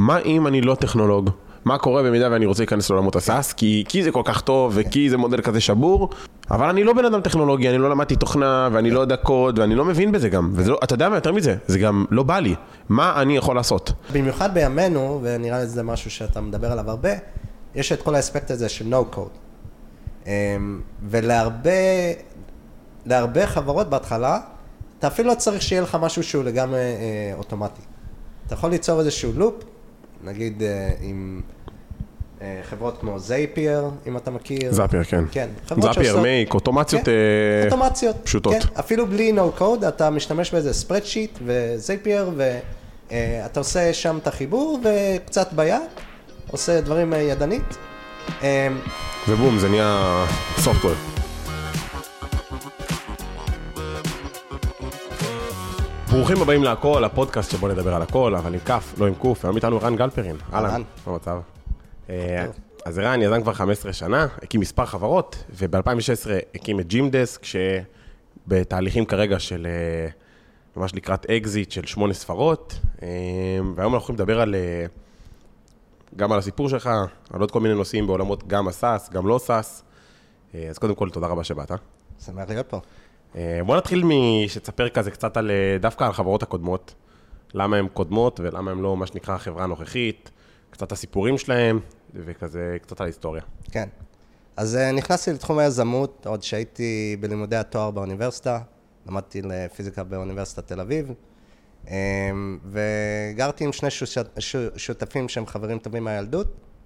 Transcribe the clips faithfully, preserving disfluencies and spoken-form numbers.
מה אם אני לא טכנולוג? מה קורה במידה ואני רוצה להיכנס לעולמות הסאס? כי, כי זה כל כך טוב וכי זה מודל כזה שבור, אבל אני לא בן אדם טכנולוגי, אני לא למדתי תוכנה ואני לא יודע קוד ואני לא מבין בזה גם. וזה לא, אתה יודע מה יותר מזה? זה גם לא בא לי. מה אני יכול לעשות? במיוחד בימינו, ונראה לי זה משהו שאתה מדבר עליו הרבה, יש את כל האספקט הזה של no code. ולהרבה להרבה חברות בהתחלה, אתה אפילו לא צריך שיהיה לך משהו שהוא לגמרי אה, אוטומטי. אתה יכול ליצור איזשהו לופ, נגיד אה, עם אה, חברות כמו זייפייר, אם אתה מכיר. זאפייר, כן. כן. זאפייר, מייק, אוטומציות, כן, אה, אוטומציות פשוטות. כן, אפילו בלי no code, אתה משתמש באיזה ספרדשיט וזייפייר, ואתה עושה שם את החיבור, וקצת ביד, עושה דברים ידנית. ובום, זה נהיה סופטוור. ברוכים הבאים להכל, הפודקאסט שבו נדבר על הכל, אבל עם כף, לא עם קוף, היום איתנו רן גלפרין. אהלן, מה המצב? אז רן יזם כבר חמש עשרה שנה, הקים מספר חברות, וב-אלפיים ושש עשרה הקים את ג'ימדסק, שבתהליכים כרגע של ממש לקראת אקזיט של שמונה ספרות, והיום אנחנו הולכים לדבר על, גם על הסיפור שלך, על עוד כל מיני נושאים בעולמות, גם הסאס, גם לא סאס. אז קודם כל, תודה רבה שבאת. שמח להיות פה. בוא נתחיל משתספר כזה קצת על, דווקא על חברות הקודמות, למה הן קודמות ולמה הן לא מה שנקרא החברה הנוכחית, קצת הסיפורים שלהם וכזה קצת על ההיסטוריה. כן, אז נכנסתי לתחום היזמות עוד שהייתי בלימודי התואר באוניברסיטה, למדתי לפיזיקה באוניברסיטת תל אביב, וגרתי עם שני שותפים שהם חברים טובים מהילדות,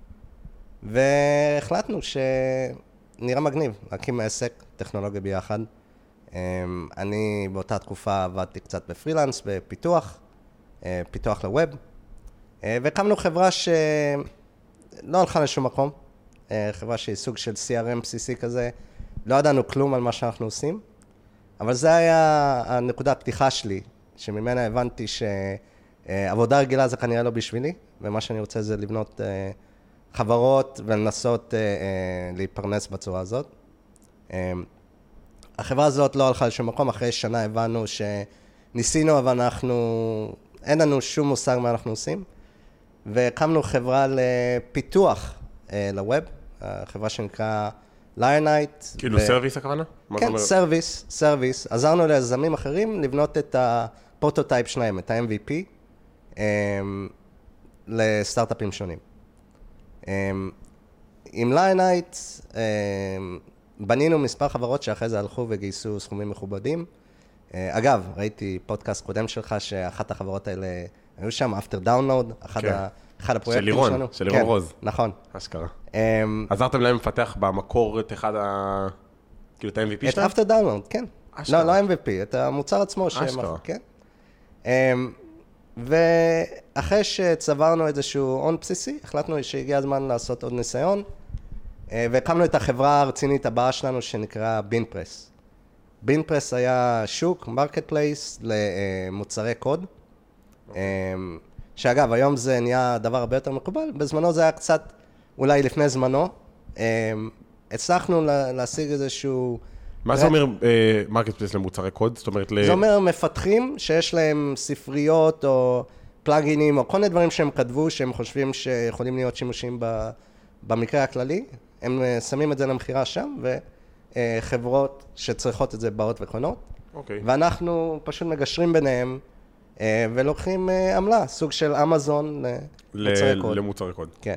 והחלטנו שנראה מגניב להקים עסק טכנולוגי ביחד. אני באותה תקופה עבדתי קצת בפרילנס, בפיתוח, פיתוח לווב, והקמנו חברה שלא הלכה לשום מקום, חברה שהיא סוג של סי אר אם בסיסי כזה, לא ידענו כלום על מה שאנחנו עושים, אבל זה היה הנקודה הפתיחה שלי, שממנה הבנתי שעבודה רגילה זה כנראה לא בשבילי, ומה שאני רוצה זה לבנות חברות ולנסות להיפרנס בצורה הזאת. החברה הזאת לא הלכה לשום מקום, אחרי שנה הבנו שניסינו, אבל אנחנו, אין לנו שום מושג מה אנחנו עושים, והקמנו חברה לפיתוח לווב, חברה שנקרא ליונייט. כאילו סרוויס הכוונה? כן, סרוויס, סרוויס. עזרנו ליזמים אחרים לבנות את הפרוטוטייפ שלהם, את ה-אם וי פי, לסטארט-אפים שונים. עם ליונייט, בנינו מספר חברות שאחרי זה הלכו וגייסו סכומים מכובדים. אגב, ראיתי פודקאסט קודם שלך שאחת החברות האלה היו שם, After Download, אחד, ה, אחד הפרויקטים של לירון, שלנו. של לירון כן, רוז. נכון. אשכרה. עזרתם להם לפתח במקור את אחד ה... כאילו את ה-אם וי פי שלהם? את After Download, כן. אשכרה. לא, לא אם וי פי, את המוצר עצמו. אשכרה. כן. ואחרי שצברנו איזשהו הון בסיסי, החלטנו שהגיע הזמן לעשות עוד ניסיון, והקמנו את החברה הרצינית הבאה שלנו שנקרא בינפרס. בינפרס היה שוק, מרקט פלייס למוצרי קוד, שאגב, היום זה נהיה דבר הרבה יותר מקובל, בזמנו זה היה קצת, אולי לפני זמנו, הצלחנו להשיג איזשהו... מה זה אומר מרקט פלייס למוצרי קוד? זאת אומרת... זה אומר מפתחים שיש להם ספריות או פלאגינים, או כל מיני דברים שהם כתבו, שהם חושבים שיכולים להיות שימושים במקרה הכללי, הם שמים את זה למחירה שם, וחברות שצריכות את זה באות וקונות. אוקיי. ואנחנו פשוט מגשרים ביניהם, ולוקחים עמלה, סוג של אמזון למוצרי קוד. למוצרי קוד. כן.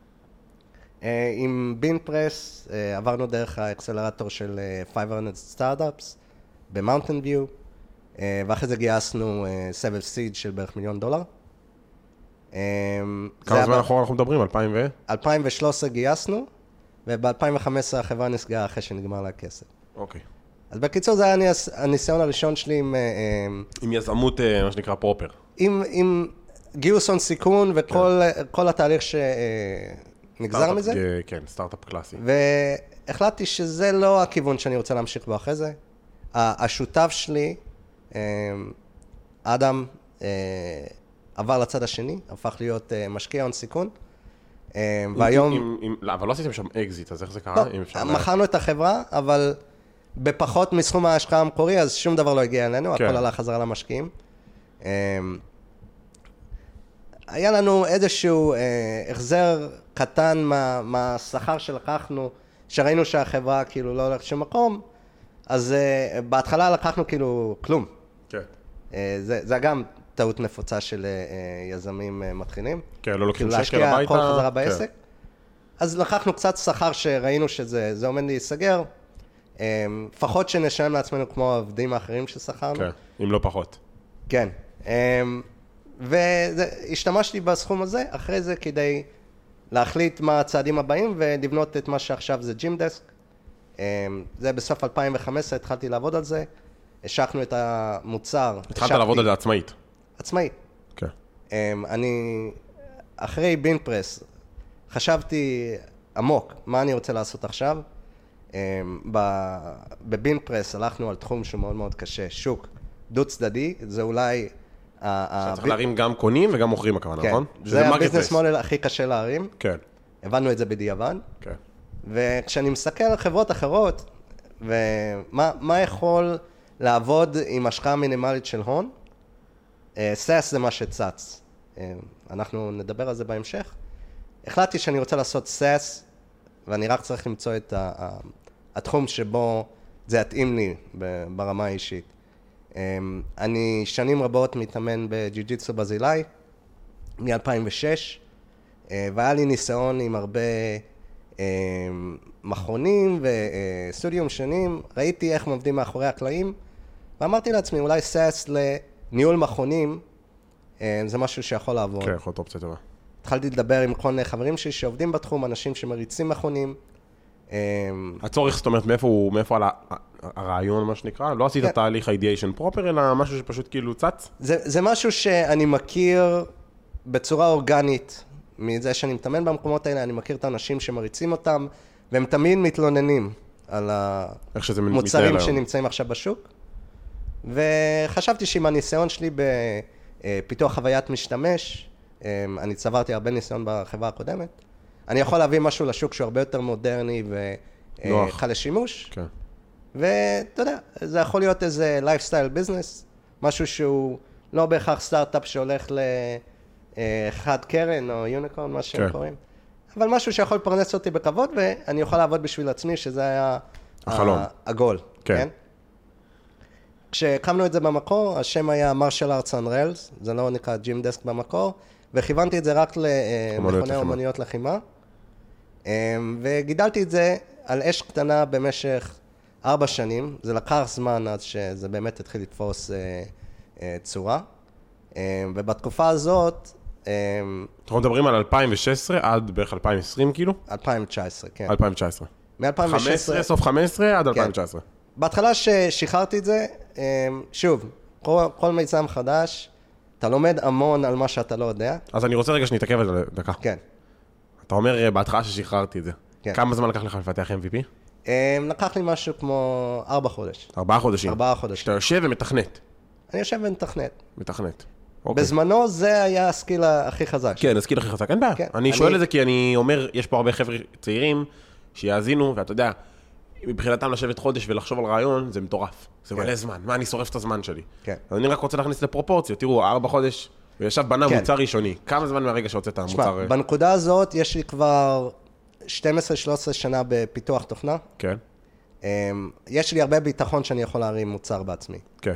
עם בינפרס עברנו דרך האקסלרטור של חמש מאות Startups במאונטן ויו, ואחרי זה גייסנו סבב סיד של בערך מיליון דולר. כמה זמן אחורה אנחנו מדברים? אלפיים ו? אלפיים ושלוש עשרה גייסנו, וב-אלפיים וחמש עשרה החברה נסגרה אחרי שנגמר לה כסף. אוקיי. אז בקיצור זה היה הניסיון הראשון שלי עם... עם יזמות, מה שנקרא פרופר. עם, עם גיוס הון סיכון וכל התהליך שנגזר מזה. כן, סטארט-אפ קלאסי. והחלטתי שזה לא הכיוון שאני רוצה להמשיך בו אחרי זה. השותף שלי, אדם, עבר לצד השני, הפך להיות משקיע הון סיכון. והיום... אבל לא עשיתם שם אקזיט, אז איך זה קרה? לא, מכרנו את החברה, אבל בפחות מסכום ההשקעה המקורי, אז שום דבר לא הגיע אלינו, הכל עלה חזרה למשקיעים. היה לנו איזשהו אה, החזר קטן מה, מהשכר שלקחנו, שראינו שהחברה כאילו לא הולכת שום מקום, אז אה, בהתחלה לקחנו כאילו כלום. כן. אה, זה, זה גם טעות נפוצה של אה, יזמים אה, מתחילים. כן, לא לוקחים כאילו שקל הביתה. להשקיע כל חזרה בעסק. כן. אז לקחנו קצת שכר שראינו שזה זה עומד להיסגר, לפחות שנשלם לעצמנו כמו העובדים האחרים ששכרנו. כן, אם לא פחות. כן. והשתמשתי בסכום הזה, אחרי זה כדי להחליט מה הצעדים הבאים ולבנות את מה שעכשיו זה ג'ימדסק. זה בסוף אלפיים וחמש עשרה התחלתי לעבוד על זה, השקנו את המוצר. התחלת לעבוד על זה עצמאית. עצמאית. כן. אני, אחרי בינפרס, חשבתי עמוק, מה אני רוצה לעשות עכשיו. בבינפרס הלכנו על תחום שהוא מאוד מאוד קשה, שוק דו צדדי, זה אולי... שצריך להרים גם קונים וגם מוכרים הכוונה, נכון? זה הביזנס מודל הכי קשה להרים. כן. הבנו את זה בדיעבד. כן. וכשאני מסתכל על חברות אחרות, ומה יכול לעבוד עם השקעה מינימלית של הון, סאס זה מה שצץ. אנחנו נדבר על זה בהמשך. החלטתי שאני רוצה לעשות סאס, ואני רק צריך למצוא את התחום שבו זה יתאים לי ברמה האישית. אני שנים רבות מתאמן בג'יוג'יטסו ברזילאי, מ-אלפיים ושש, והיה לי ניסיון עם הרבה מכונים וסטודיום שונים, ראיתי איך עובדים מאחורי הקלעים, ואמרתי לעצמי, אולי סאס לניהול מכונים, זה משהו שיכול לעבוד. כן, יכול להיות אופציה טובה. התחלתי לדבר עם כל חברים שלי שעובדים בתחום, אנשים שמריצים מכונים. הצורך, זאת אומרת, מאיפה הוא, מאיפה על הרעיון, מה שנקרא? לא עשית תהליך אידיאשן פרופר, אלא משהו שפשוט כאילו צץ? זה משהו שאני מכיר בצורה אורגנית, מזה שאני מתאמן במקומות האלה, אני מכיר את האנשים שמריצים אותם, והם תמיד מתלוננים על המוצרים שנמצאים עכשיו בשוק. וחשבתי שעם הניסיון שלי בפיתוח חוויית משתמש, אני צברתי הרבה ניסיון בחברה הקודמת, אני יכול להביא משהו לשוק שהוא הרבה יותר מודרני וקל לשימוש. כן. ואתה יודע, זה יכול להיות איזה לייפסטייל ביזנס, משהו שהוא לא בהכרח סטארט-אפ שהולך לאחד קרן או יוניקורן, מה שהם קוראים, אבל משהו שיכול לפרנס אותי בכבוד, ואני יכול לעבוד בשביל עצמי, שזה היה החלום. הגול. כן. כן? כשהקמנו את זה במקור, השם היה מרשל ארטס אנד ריילס, זה לא נקרא ג'ימדסק במקור, וכיוונתי את זה רק למכוני אומנויות לחימה, וגידלתי את זה על אש קטנה במשך ארבע שנים, זה לקח זמן עד שזה באמת התחיל לתפוס צורה, ובתקופה הזאת... אנחנו מדברים על אלפיים ושש עשרה עד בערך אלפיים ועשרים כאילו? אלפיים תשע עשרה, כן. אלפיים תשע עשרה. מ-אלפיים ושש עשרה... סוף חמש עשרה עד אלפיים תשע עשרה. בהתחלה ששחררתי את זה, שוב, כל, כל מיזם חדש, אתה לומד המון על מה שאתה לא יודע. אז אני רוצה רגע שנתעכב על זה דקה. כן. אתה אומר בהתחלה ששחררתי את זה. כן. כמה זמן לקח לך לפתח אם וי פי? לקח לי משהו כמו ארבע חודש. ארבעה חודשים? ארבעה חודשים. שאתה יושב ומתכנת? אני יושב ומתכנת. מתכנת. בזמנו זה היה הסקיל הכי חזק. כן, הסקיל הכי חזק, אין בעיה. כן. אני שואל אני... את זה כי אני אומר, יש פה הרבה חבר'ה צעירים שיאזינו, ואתה יודע, מבחינתם לשבת חודש ולחשוב על רעיון, זה מטורף. זה מלא זמן, מה אני שורף את הזמן שלי. כן. אז אני רק רוצה להכניס לפרופורציות, תראו, ארבע חודש, וישב בנה כן. מוצר ראשוני. כמה זמן מהרגע שהוצאת המוצר? שמה, בנקודה הזאת יש לי כבר שתים עשרה שלוש עשרה שנה בפיתוח תוכנה. כן. יש לי הרבה ביטחון שאני יכול להרים מוצר בעצמי. כן.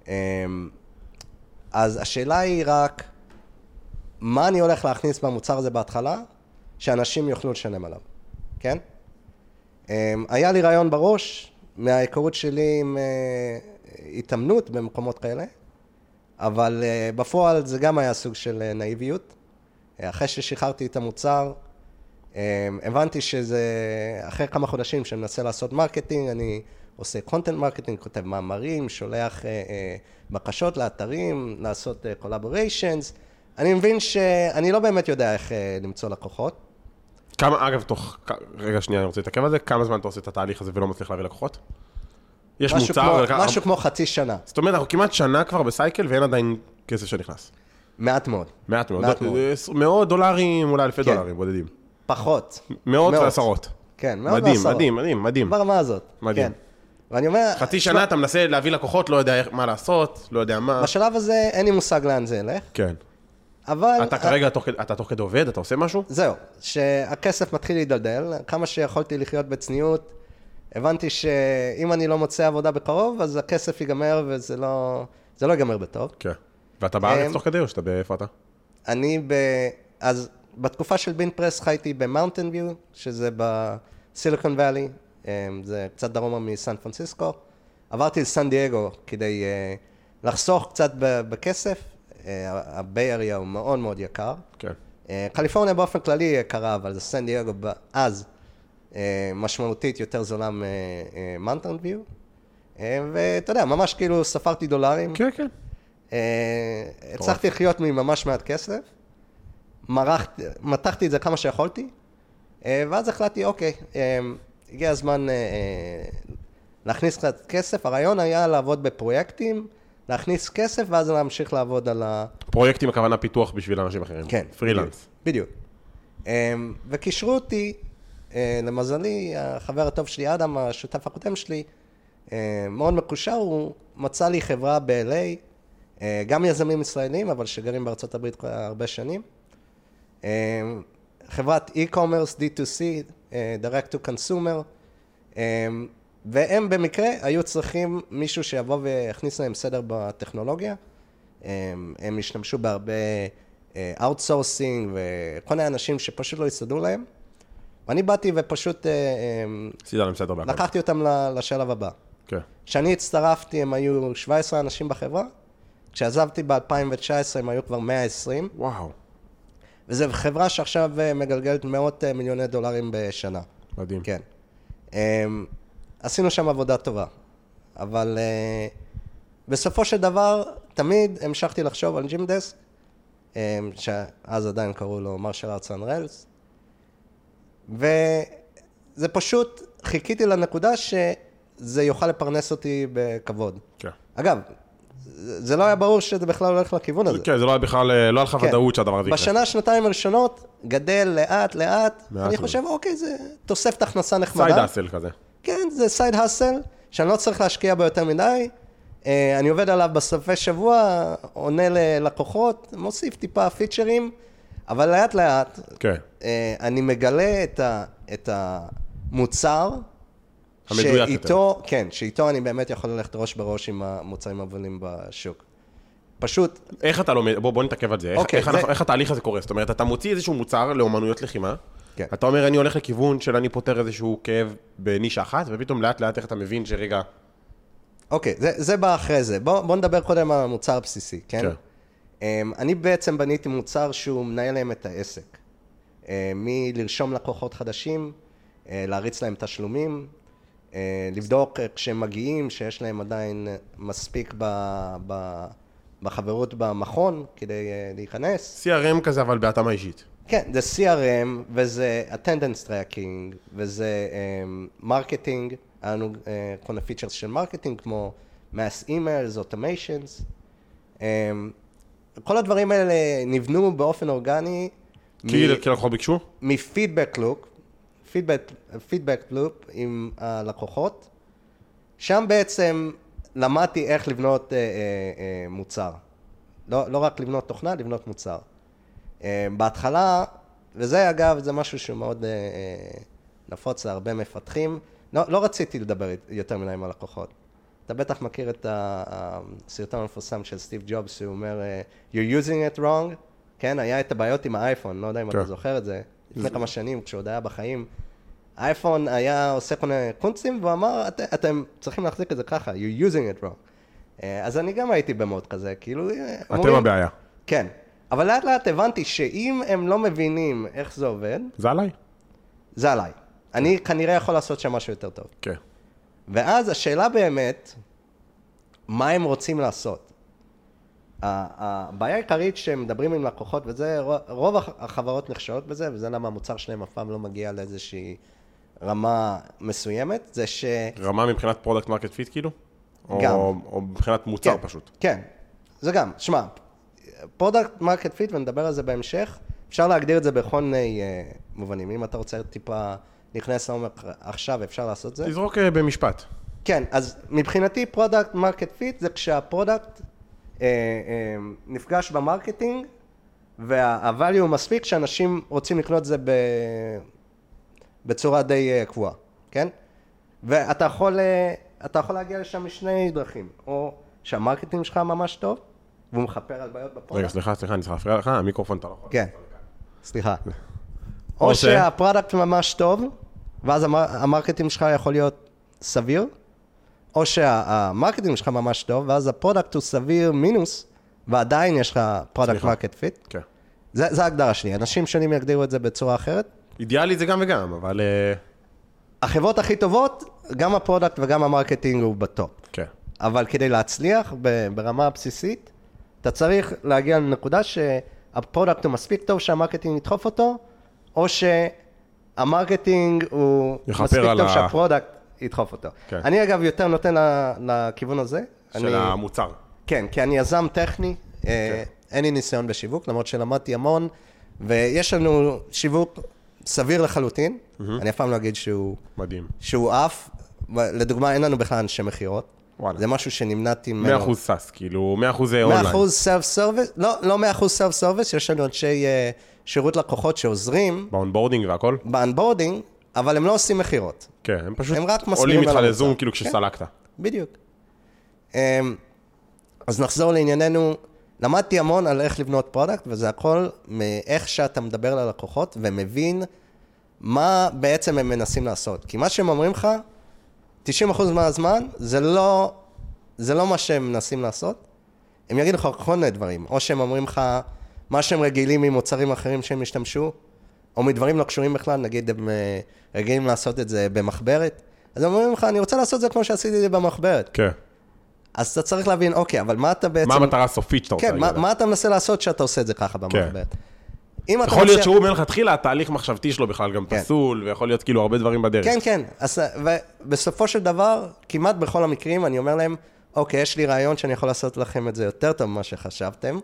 אז השאלה היא רק, מה אני הולך להכניס במוצר הזה בהתחלה, שאנשים יוכלו לשלם עליו. כן? היה לי רעיון בראש, מההיכרות שלי עם התאמנות במקומות כאלה, אבל בפועל זה גם היה סוג של נאיביות. אחרי ששחררתי את המוצר, הבנתי שזה, אחרי כמה חודשים שאני מנסה לעשות מרקטינג, אני עושה קונטנט מרקטינג, כותב מאמרים, שולח בקשות לאתרים, לעשות קולאבוריישנס. אני מבין שאני לא באמת יודע איך למצוא לקוחות. כמה, אגב, תוך, רגע שנייה, אני רוצה להתעכב על זה, כמה זמן אתה עושה את התהליך הזה ולא מצליח להביא לקוחות? יש מוצר... כמו, משהו כמו חצי שנה. זאת אומרת, אנחנו כמעט שנה כבר בסייקל ואין עדיין כסף שנכנס. מעט מאוד. מעט מאוד. מעט מאוד. מאות דולרים, אולי אלפי כן. דולרים, בודדים. פחות. מאות, מאות. ועשרות. כן, מאות מדהים, ועשרות. מדהים, מדהים, מדהים. ברמה הזאת. מדהים. כן. ואני אומר... חצי שנה אתה מנסה להביא לקוחות, לא יודע מה לעשות, לא יודע מה. בשלב הזה אין לי מושג לאן זה ילך. כן. אבל... אתה כרגע, אתה תוך כדי עובד, אתה עושה משהו? זהו, שהכסף מתחיל להידלדל, כמה שיכולתי לחיות בצניעות, הבנתי שאם אני לא מוצא עבודה בקרוב, אז הכסף ייגמר וזה לא, זה לא ייגמר בטוב. כן. ואתה בארץ תוך כדי או שאתה באיפה אתה? אני ב... אז בתקופה של בין פרס חייתי במאונטן ויו, שזה בסיליקון ואלי, זה קצת דרומה מסן פרנסיסקו. עברתי לסן דייגו כדי לחסוך קצת בכסף. הביי אריה הוא מאוד מאוד יקר. כן. קליפורניה באופן כללי יקרה, אבל סן דייגו אז משמעותית יותר זולה ממאונטן ויו. ואתה יודע, ממש כאילו ספרתי דולרים. כן, כן. הצלחתי לחיות ממש מעט כסף. מתחתי את זה כמה שיכולתי. ואז החלטתי, אוקיי, הגיע הזמן להכניס קצת כסף. הרעיון היה לעבוד בפרויקטים, להכניס כסף, ואז להמשיך לעבוד על ה... פרויקטים הכוונה פיתוח בשביל אנשים אחרים. כן. פרילנס. בדיוק. וקישרו אותי, למזלי, החבר הטוב שלי, אדם, השותף הקודם שלי, מאוד מקושר, הוא מצא לי חברה ב-אל איי, גם יזמים ישראלים, אבל שגרים בארצות הברית הרבה שנים. חברת e-commerce, די טו סי, direct to consumer, והם במקרה היו צריכים מישהו שיבוא ויכניס להם סדר בטכנולוגיה. הם השתמשו בהרבה outsourcing וכל מיני אנשים שפשוט לא יסתדרו להם. ואני באתי ופשוט לקחתי אותם לשלב הבא. כשאני הצטרפתי הם היו שבע עשרה אנשים בחברה, כשעזבתי ב-אלפיים תשע עשרה הם היו כבר מאה ועשרים. וואו. וזו חברה שעכשיו מגלגלת מאות מיליוני דולרים בשנה. מדהים. כן. עשינו שם עבודה טובה, אבל בסופו של דבר, תמיד המשכתי לחשוב על ג'ימדסק, שאז עדיין קראו לו מרשל ארטס אנד ריילס, וזה פשוט, חיכיתי לנקודה שזה יוכל לפרנס אותי בכבוד. כן. אגב, זה לא היה ברור שזה בכלל הולך לכיוון הזה. כן, זה לא היה בכלל, לא היה לך ודאות שהדבר הזה יקרה. בשנה, שנתיים הראשונות, גדל לאט, לאט, אני חושב, אוקיי, זה תוספת הכנסה נחמדה. סייד האסל כזה. כן, זה סייד האסל, שאני לא צריך להשקיע בו יותר מדי. אני עובד עליו בסופי שבוע, עונה ללקוחות, מוסיף טיפה פיצ'רים, אבל לאט לאט, אני מגלה את המוצר, שאיתו, כן, שאיתו אני באמת יכול ללכת ראש בראש עם המוצרים המובילים בשוק. פשוט... איך אתה לומד, בוא, בוא נתעכב על זה, איך, איך, זה... איך התהליך הזה קורה? זאת אומרת, אתה מוציא איזשהו מוצר לאומנויות לחימה, כן. אתה אומר, אני הולך לכיוון של אני פותר איזשהו כאב בנישה אחת, ופתאום לאט לאט איך אתה מבין שרגע... אוקיי, זה, זה בא אחרי זה. בוא, בוא נדבר קודם על המוצר הבסיסי, כן? כן. אני בעצם בניתי מוצר שהוא מנהל להם את העסק. מלרשום לקוחות חדשים, להריץ להם תשלומים, לבדוק כשהם מגיעים, שיש להם עדיין מספיק ב, ב, בחברות במכון כדי להיכנס. סי אר אם כזה, אבל בהתאמה אישית. כן, זה סי אר אם, וזה attendance tracking, וזה מרקטינג, um, היה לנו uh, כל מיני פיצ'רס של מרקטינג, כמו mass emails, automations. Um, כל הדברים האלה נבנו באופן אורגני. כי לקוחות ביקשו? מפידבק לופ, פידבק, פידבק לופ עם הלקוחות. שם בעצם למדתי איך לבנות uh, uh, uh, מוצר. לא, לא רק לבנות תוכנה, לבנות מוצר. Uh, בהתחלה, וזה אגב, זה משהו שהוא מאוד uh, uh, נפוץ, הרבה מפתחים. לא, לא רציתי לדבר יותר מדי עם הלקוחות. אתה בטח מכיר את הסרטון המפורסם של סטיב ג'ובס, שהוא אומר, You're using it wrong. כן, היה את הבעיות עם האייפון, לא יודע אם אתה זוכר את זה. לפני כמה שנים, כשעוד היה בחיים, האייפון היה עושה כל מיני קונצים, והוא אמר, את, אתם צריכים להחזיק את זה ככה, You're using it wrong. אז אני גם הייתי במוד כזה, כאילו... אתם אומרים, הבעיה. כן. אבל לאט לאט הבנתי שאם הם לא מבינים איך זה עובד... זה עליי. זה עליי. אני כנראה יכול לעשות שם משהו יותר טוב. כן. ואז השאלה באמת, מה הם רוצים לעשות? הבעיה העיקרית שהם מדברים עם לקוחות, וזה רוב החברות נכשלות בזה, וזה למה המוצר שלהם אף פעם לא מגיע לאיזושהי רמה מסוימת, זה ש... רמה מבחינת פרודקט מרקט פיט כאילו? גם. או, או מבחינת מוצר כן, פשוט? כן, זה גם. שמע, פרודקט מרקט פיט, ונדבר על זה בהמשך, אפשר להגדיר את זה בכל מיני uh, מובנים. אם אתה רוצה טיפה להיכנס לעומק עכשיו, אפשר לעשות זה. תזרוק uh, במשפט. כן, אז מבחינתי פרודקט מרקט פיט זה כשהפרודקט uh, uh, נפגש במרקטינג וה-value הוא מספיק שאנשים רוצים לקנות את זה ב... בצורה די uh, קבועה, כן? ואתה יכול, uh, אתה יכול להגיע לשם משני דרכים, או שהמרקטינג שלך ממש טוב, והוא מחפר על בעיות בפרודקט. רגע, סליחה, סליחה, אני צריך להפריע לך, המיקרופון אתה לא יכול. כן, סליחה. או שהפרודקט ממש טוב, ואז המרקטינג שלך יכול להיות סביר, או שהמרקטינג שלך ממש טוב, ואז הפרודקט הוא סביר מינוס, ועדיין יש לך פרודקט מרקט פיט. כן. זה ההגדרה שלי. אנשים שונים יגדירו את זה בצורה אחרת. אידיאלי זה גם וגם, אבל... החברות הכי טובות, גם הפרודקט וגם המרקטינג הוא בטופ. כן. אבל כדי להצליח ברמה הבסיסית, אתה צריך להגיע לנקודה שהפרודקט הוא מספיק טוב שהמרקטינג ידחוף אותו, או שהמרקטינג הוא מספיק טוב שהפרודקט ידחוף אותו. כן. אני אגב יותר נותן לכיוון הזה. של אני... המוצר. כן, כי אני יזם טכני, כן. אין לי ניסיון בשיווק, למרות שלמדתי המון, ויש לנו שיווק סביר לחלוטין, mm-hmm. אני אף פעם לא אגיד שהוא... מדהים. שהוא אף, לדוגמה אין לנו בכלל אנשי מחירות, וואלה. זה משהו שנמנעתי ממנו. מאה אחוז סאס, כאילו מאה אחוז אונליין. מאה אחוז סלף סרוויס, לא, לא מאה אחוז סלף סרוויס, יש לנו אנשי uh, שירות לקוחות שעוזרים. באונבורדינג והכל? באונבורדינג, אבל הם לא עושים מחירות. כן, הם פשוט הם רק עולים איתך לזום כאילו כשסלקת. כן, בדיוק. Um, אז נחזור לענייננו, למדתי המון על איך לבנות פרודקט, וזה הכל מאיך שאתה מדבר ללקוחות, ומבין מה בעצם הם מנסים לעשות. כי מה שהם אומרים לך, תשעים אחוז מהזמן, זה לא, זה לא מה שהם מנסים לעשות. הם יגידו לך כל מיני דברים, או שהם אומרים לך, מה שהם רגילים ממוצרים אחרים שהם השתמשו, או מדברים לא קשורים בכלל, נגיד הם רגילים לעשות את זה במחברת, אז הם אומרים לך, אני רוצה לעשות את זה כמו שעשיתי את זה במחברת. כן. אז אתה צריך להבין, אוקיי, אבל מה אתה בעצם... מה המטרה הסופית שאתה רוצה? כן, מה, מה אתה מנסה לעשות שאתה עושה את זה ככה במחברת? כן. יכול להיות שהוא מלך התחילה, התהליך מחשבתי שלו בכלל גם פסול, ויכול להיות כאילו הרבה דברים בדרך. כן, כן. אז, ובסופו של דבר, כמעט בכל המקרים, אני אומר להם, אוקיי, יש לי רעיון שאני יכול לעשות לכם את זה יותר טוב ממה שחשבתם,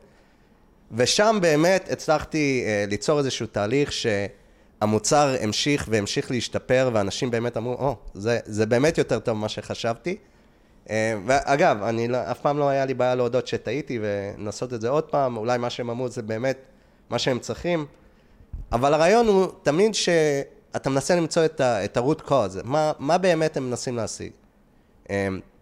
ושם באמת הצלחתי uh, ליצור איזשהו תהליך שהמוצר המשיך והמשיך להשתפר, ואנשים באמת אמרו, או, זה, זה באמת יותר טוב ממה שחשבתי. Uh, ואגב, אני לא, אף פעם לא היה לי בעיה להודות שטעיתי ונסות את זה עוד פעם, אולי מה שהם אמרו זה באמת מה שהם צריכים, אבל הרעיון הוא תמיד שאתה מנסה למצוא את, ה, את ה-root cause, מה, מה באמת הם מנסים להשיג. Um,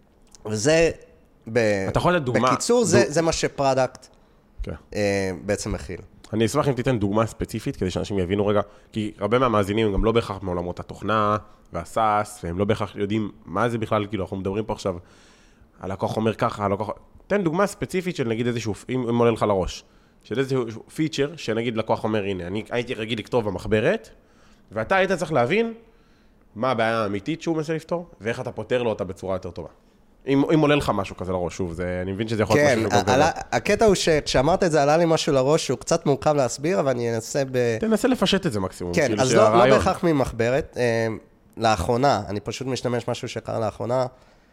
וזה, ב, בקיצור, זה, זה מה שפרודקט okay. uh, בעצם מכיל. אני אשמח אם תיתן דוגמה ספציפית, כדי שאנשים יבינו רגע, כי הרבה מהמאזינים הם גם לא בהכרח מעולמות התוכנה והסאס, והם לא בהכרח יודעים מה זה בכלל, כאילו אנחנו מדברים פה עכשיו, הלקוח אומר ככה, הלקוח... תן דוגמה ספציפית של נגיד איזשהו, אם עולה לך לראש, של איזשהו פיצ'ר, שנגיד לקוח אומר, הנה, אני הייתי רגיל לכתוב במחברת, ואתה היית צריך להבין מה הבעיה האמיתית שהוא מנסה לפתור, ואיך אתה פותר לו אותה בצורה יותר טובה. אם, אם עולה לך משהו כזה לראש, שוב, זה, אני מבין שזה יכול להיות כן, משהו גדול. הקטע הוא שכשאמרת את זה, עלה לי משהו לראש, שהוא קצת מורכב להסביר, אבל אני אנסה ב... תנסה לפשט את זה מקסימום. כן, אז לא, לא בהכרח ממחברת. לאחרונה, אני פשוט משתמש משהו שקרה לאחרונה,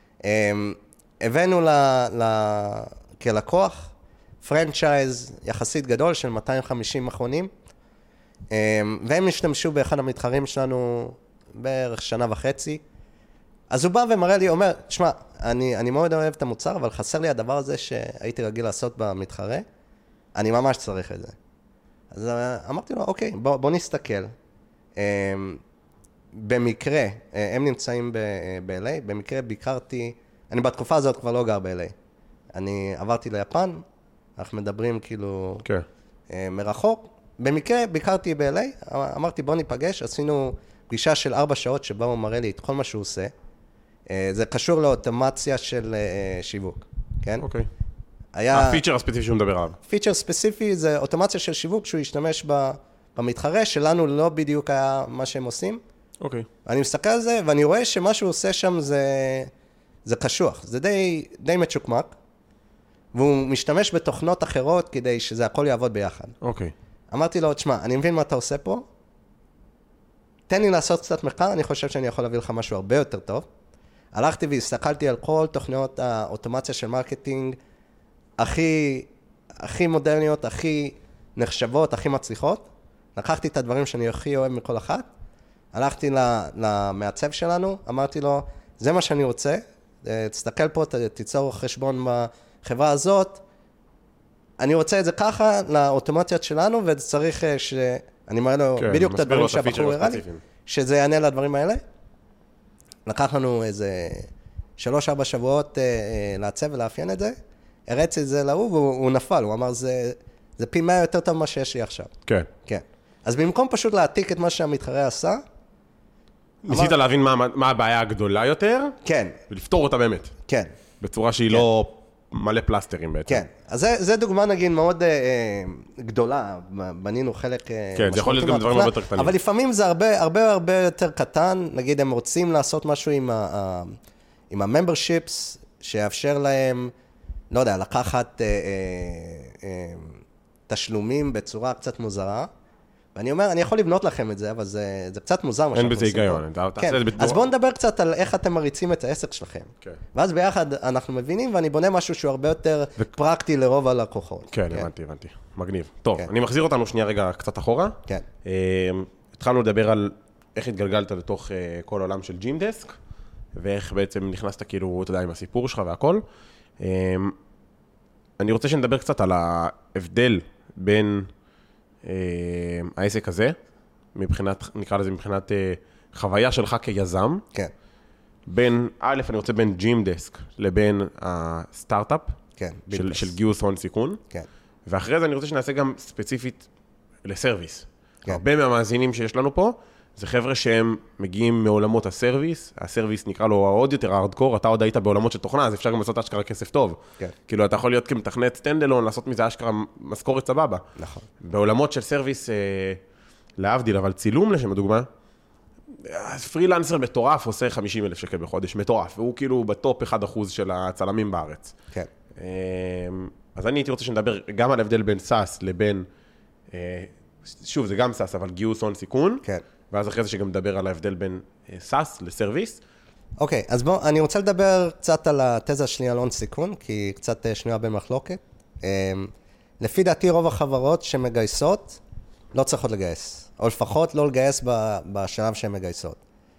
הבאנו ל, ל, כלקוח, פרנצ'ייז יחסית גדול של מאתיים וחמישים מכונים, והם השתמשו באחד המתחרים שלנו בערך שנה וחצי, אז הוא בא ומראה לי, אומר, שמע, אני, אני מאוד אוהב את המוצר, אבל חסר לי הדבר הזה שהייתי רגיל לעשות במתחרה, אני ממש צריך את זה. אז אמרתי לו, אוקיי, בוא, בוא נסתכל. במקרה, הם נמצאים ב-אל איי, במקרה ביקרתי, אני בתקופה הזאת כבר לא גר ב-אל איי. אני עברתי ליפן, אנחנו מדברים כאילו okay. מרחוק. במקרה ביקרתי ב-אל איי, אמרתי בוא ניפגש, עשינו פגישה של ארבע שעות שבה הוא מראה לי את כל מה שהוא עושה. זה קשור לאוטומציה של שיווק, כן? אוקיי. היה... הפיצ'ר הספציפי שהוא מדבר עליו. פיצ'ר ספציפי זה אוטומציה של שיווק שהוא ישתמש במתחרה, שלנו לא בדיוק היה מה שהם עושים. אוקיי. אני מסתכל על זה, ואני רואה שמה שהוא עושה שם זה, זה קשוח. זה די, די מצ'וקמק, והוא משתמש בתוכנות אחרות כדי שזה הכל יעבוד ביחד. אוקיי. אמרתי לו, תשמע, אני מבין מה אתה עושה פה, תן לי לעשות קצת מחקר, אני חושב שאני יכול להביא לך משהו הרבה יותר טוב. הלכתי והסתכלתי על כל תוכניות האוטומציה של מרקטינג, הכי, הכי מודרניות, הכי נחשבות, הכי מצליחות. לקחתי את הדברים שאני הכי אוהב מכל אחת, הלכתי למעצב שלנו, אמרתי לו, זה מה שאני רוצה, תסתכל פה, תיצור חשבון בחברה הזאת, אני רוצה את זה ככה לאוטומציות שלנו, וצריך ש... אני מראה לו כן, בדיוק את הדברים שהבחור הראה לי, ספציפיים. שזה יענה לדברים האלה. לקח לנו איזה שלוש, ארבע שבועות לעצב ולאפיין את זה. הרץ את זה להוא, והוא נפל, הוא אמר, זה, זה פי מאה יותר טוב מה שיש לי עכשיו. כן. כן. אז במקום פשוט להעתיק את מה שהמתחרה עשה, ניסית אמר... להבין מה, מה הבעיה הגדולה יותר? כן. ולפתור אותה באמת. כן. בצורה שהיא כן. לא מלא פלסטרים בעצם. כן. אז זה, זה דוגמה נגיד מאוד אה, גדולה, בנינו חלק... כן, זה יכול להיות גם דברים הרבה יותר קטנים. אבל לפעמים זה הרבה, הרבה, הרבה יותר קטן, נגיד הם רוצים לעשות משהו עם ה... עם ה-memberships, שיאפשר להם, לא יודע, לקחת אה, אה, אה, תשלומים בצורה קצת מוזרה, ואני אומר, אני יכול לבנות לכם את זה, אבל זה, זה קצת מוזר מה שאנחנו עושים. אין בזה היגיון, אתה כן. תעשה את זה בטוח. אז בואו נדבר קצת על איך אתם מריצים את העסק שלכם. כן. ואז ביחד אנחנו מבינים, ואני בונה משהו שהוא הרבה יותר ו... פרקטי לרוב הלקוחות. כן, כן, הבנתי, הבנתי. מגניב. טוב, כן. אני מחזיר אותנו שנייה רגע קצת אחורה. כן. Uh, התחלנו לדבר על איך התגלגלת לתוך uh, כל העולם של ג'ימדסק, ואיך בעצם נכנסת כאילו, אתה יודע, עם הסיפור שלך והכל. Uh, אני רוצה שנדבר קצת על ההבדל בין uh, העסק הזה, מבחינת, נקרא לזה מבחינת uh, חוויה שלך כיזם. כן. בין, א', אני רוצה בין ג'ימדסק לבין הסטארט-אפ, כן, של, של גיוס הון סיכון. כן. ואחרי זה אני רוצה שנעשה גם ספציפית לסרוויס. כן. הרבה מהמאזינים שיש לנו פה, זה חבר'ה שהם מגיעים מעולמות הסרוויס, הסרוויס נקרא לו עוד יותר הארדקור, אתה עוד היית בעולמות של תוכנה, אז אפשר גם לעשות אשכרה כסף טוב. כן. כאילו, אתה יכול להיות כמתכנת סטנדלון, לעשות מזה אשכרה משכורת סבבה. נכון. בעולמות של סרוויס, אה, להבדיל, אבל צילום לשם הדוגמה, פרילנסר מטורף עושה חמישים אלף שקל בחודש, מטורף, והוא כאילו בטופ אחד אחוז של הצלמים בארץ. כן. אז אני הייתי רוצה שנדבר גם על ההבדל בין סאס לבין, שוב, זה גם סאס, אבל גיוס הון סיכון, כן. ואז אחרי זה שגם נדבר על ההבדל בין סאס לסרוויס. אוקיי, אז בואו, אני רוצה לדבר קצת על התזה שלי על הון סיכון, כי היא קצת שנויה במחלוקת. לפי דעתי רוב החברות שמגייסות, לא צריכות לגייס, או לפחות לא לגייס בשלב שהן מגייסות.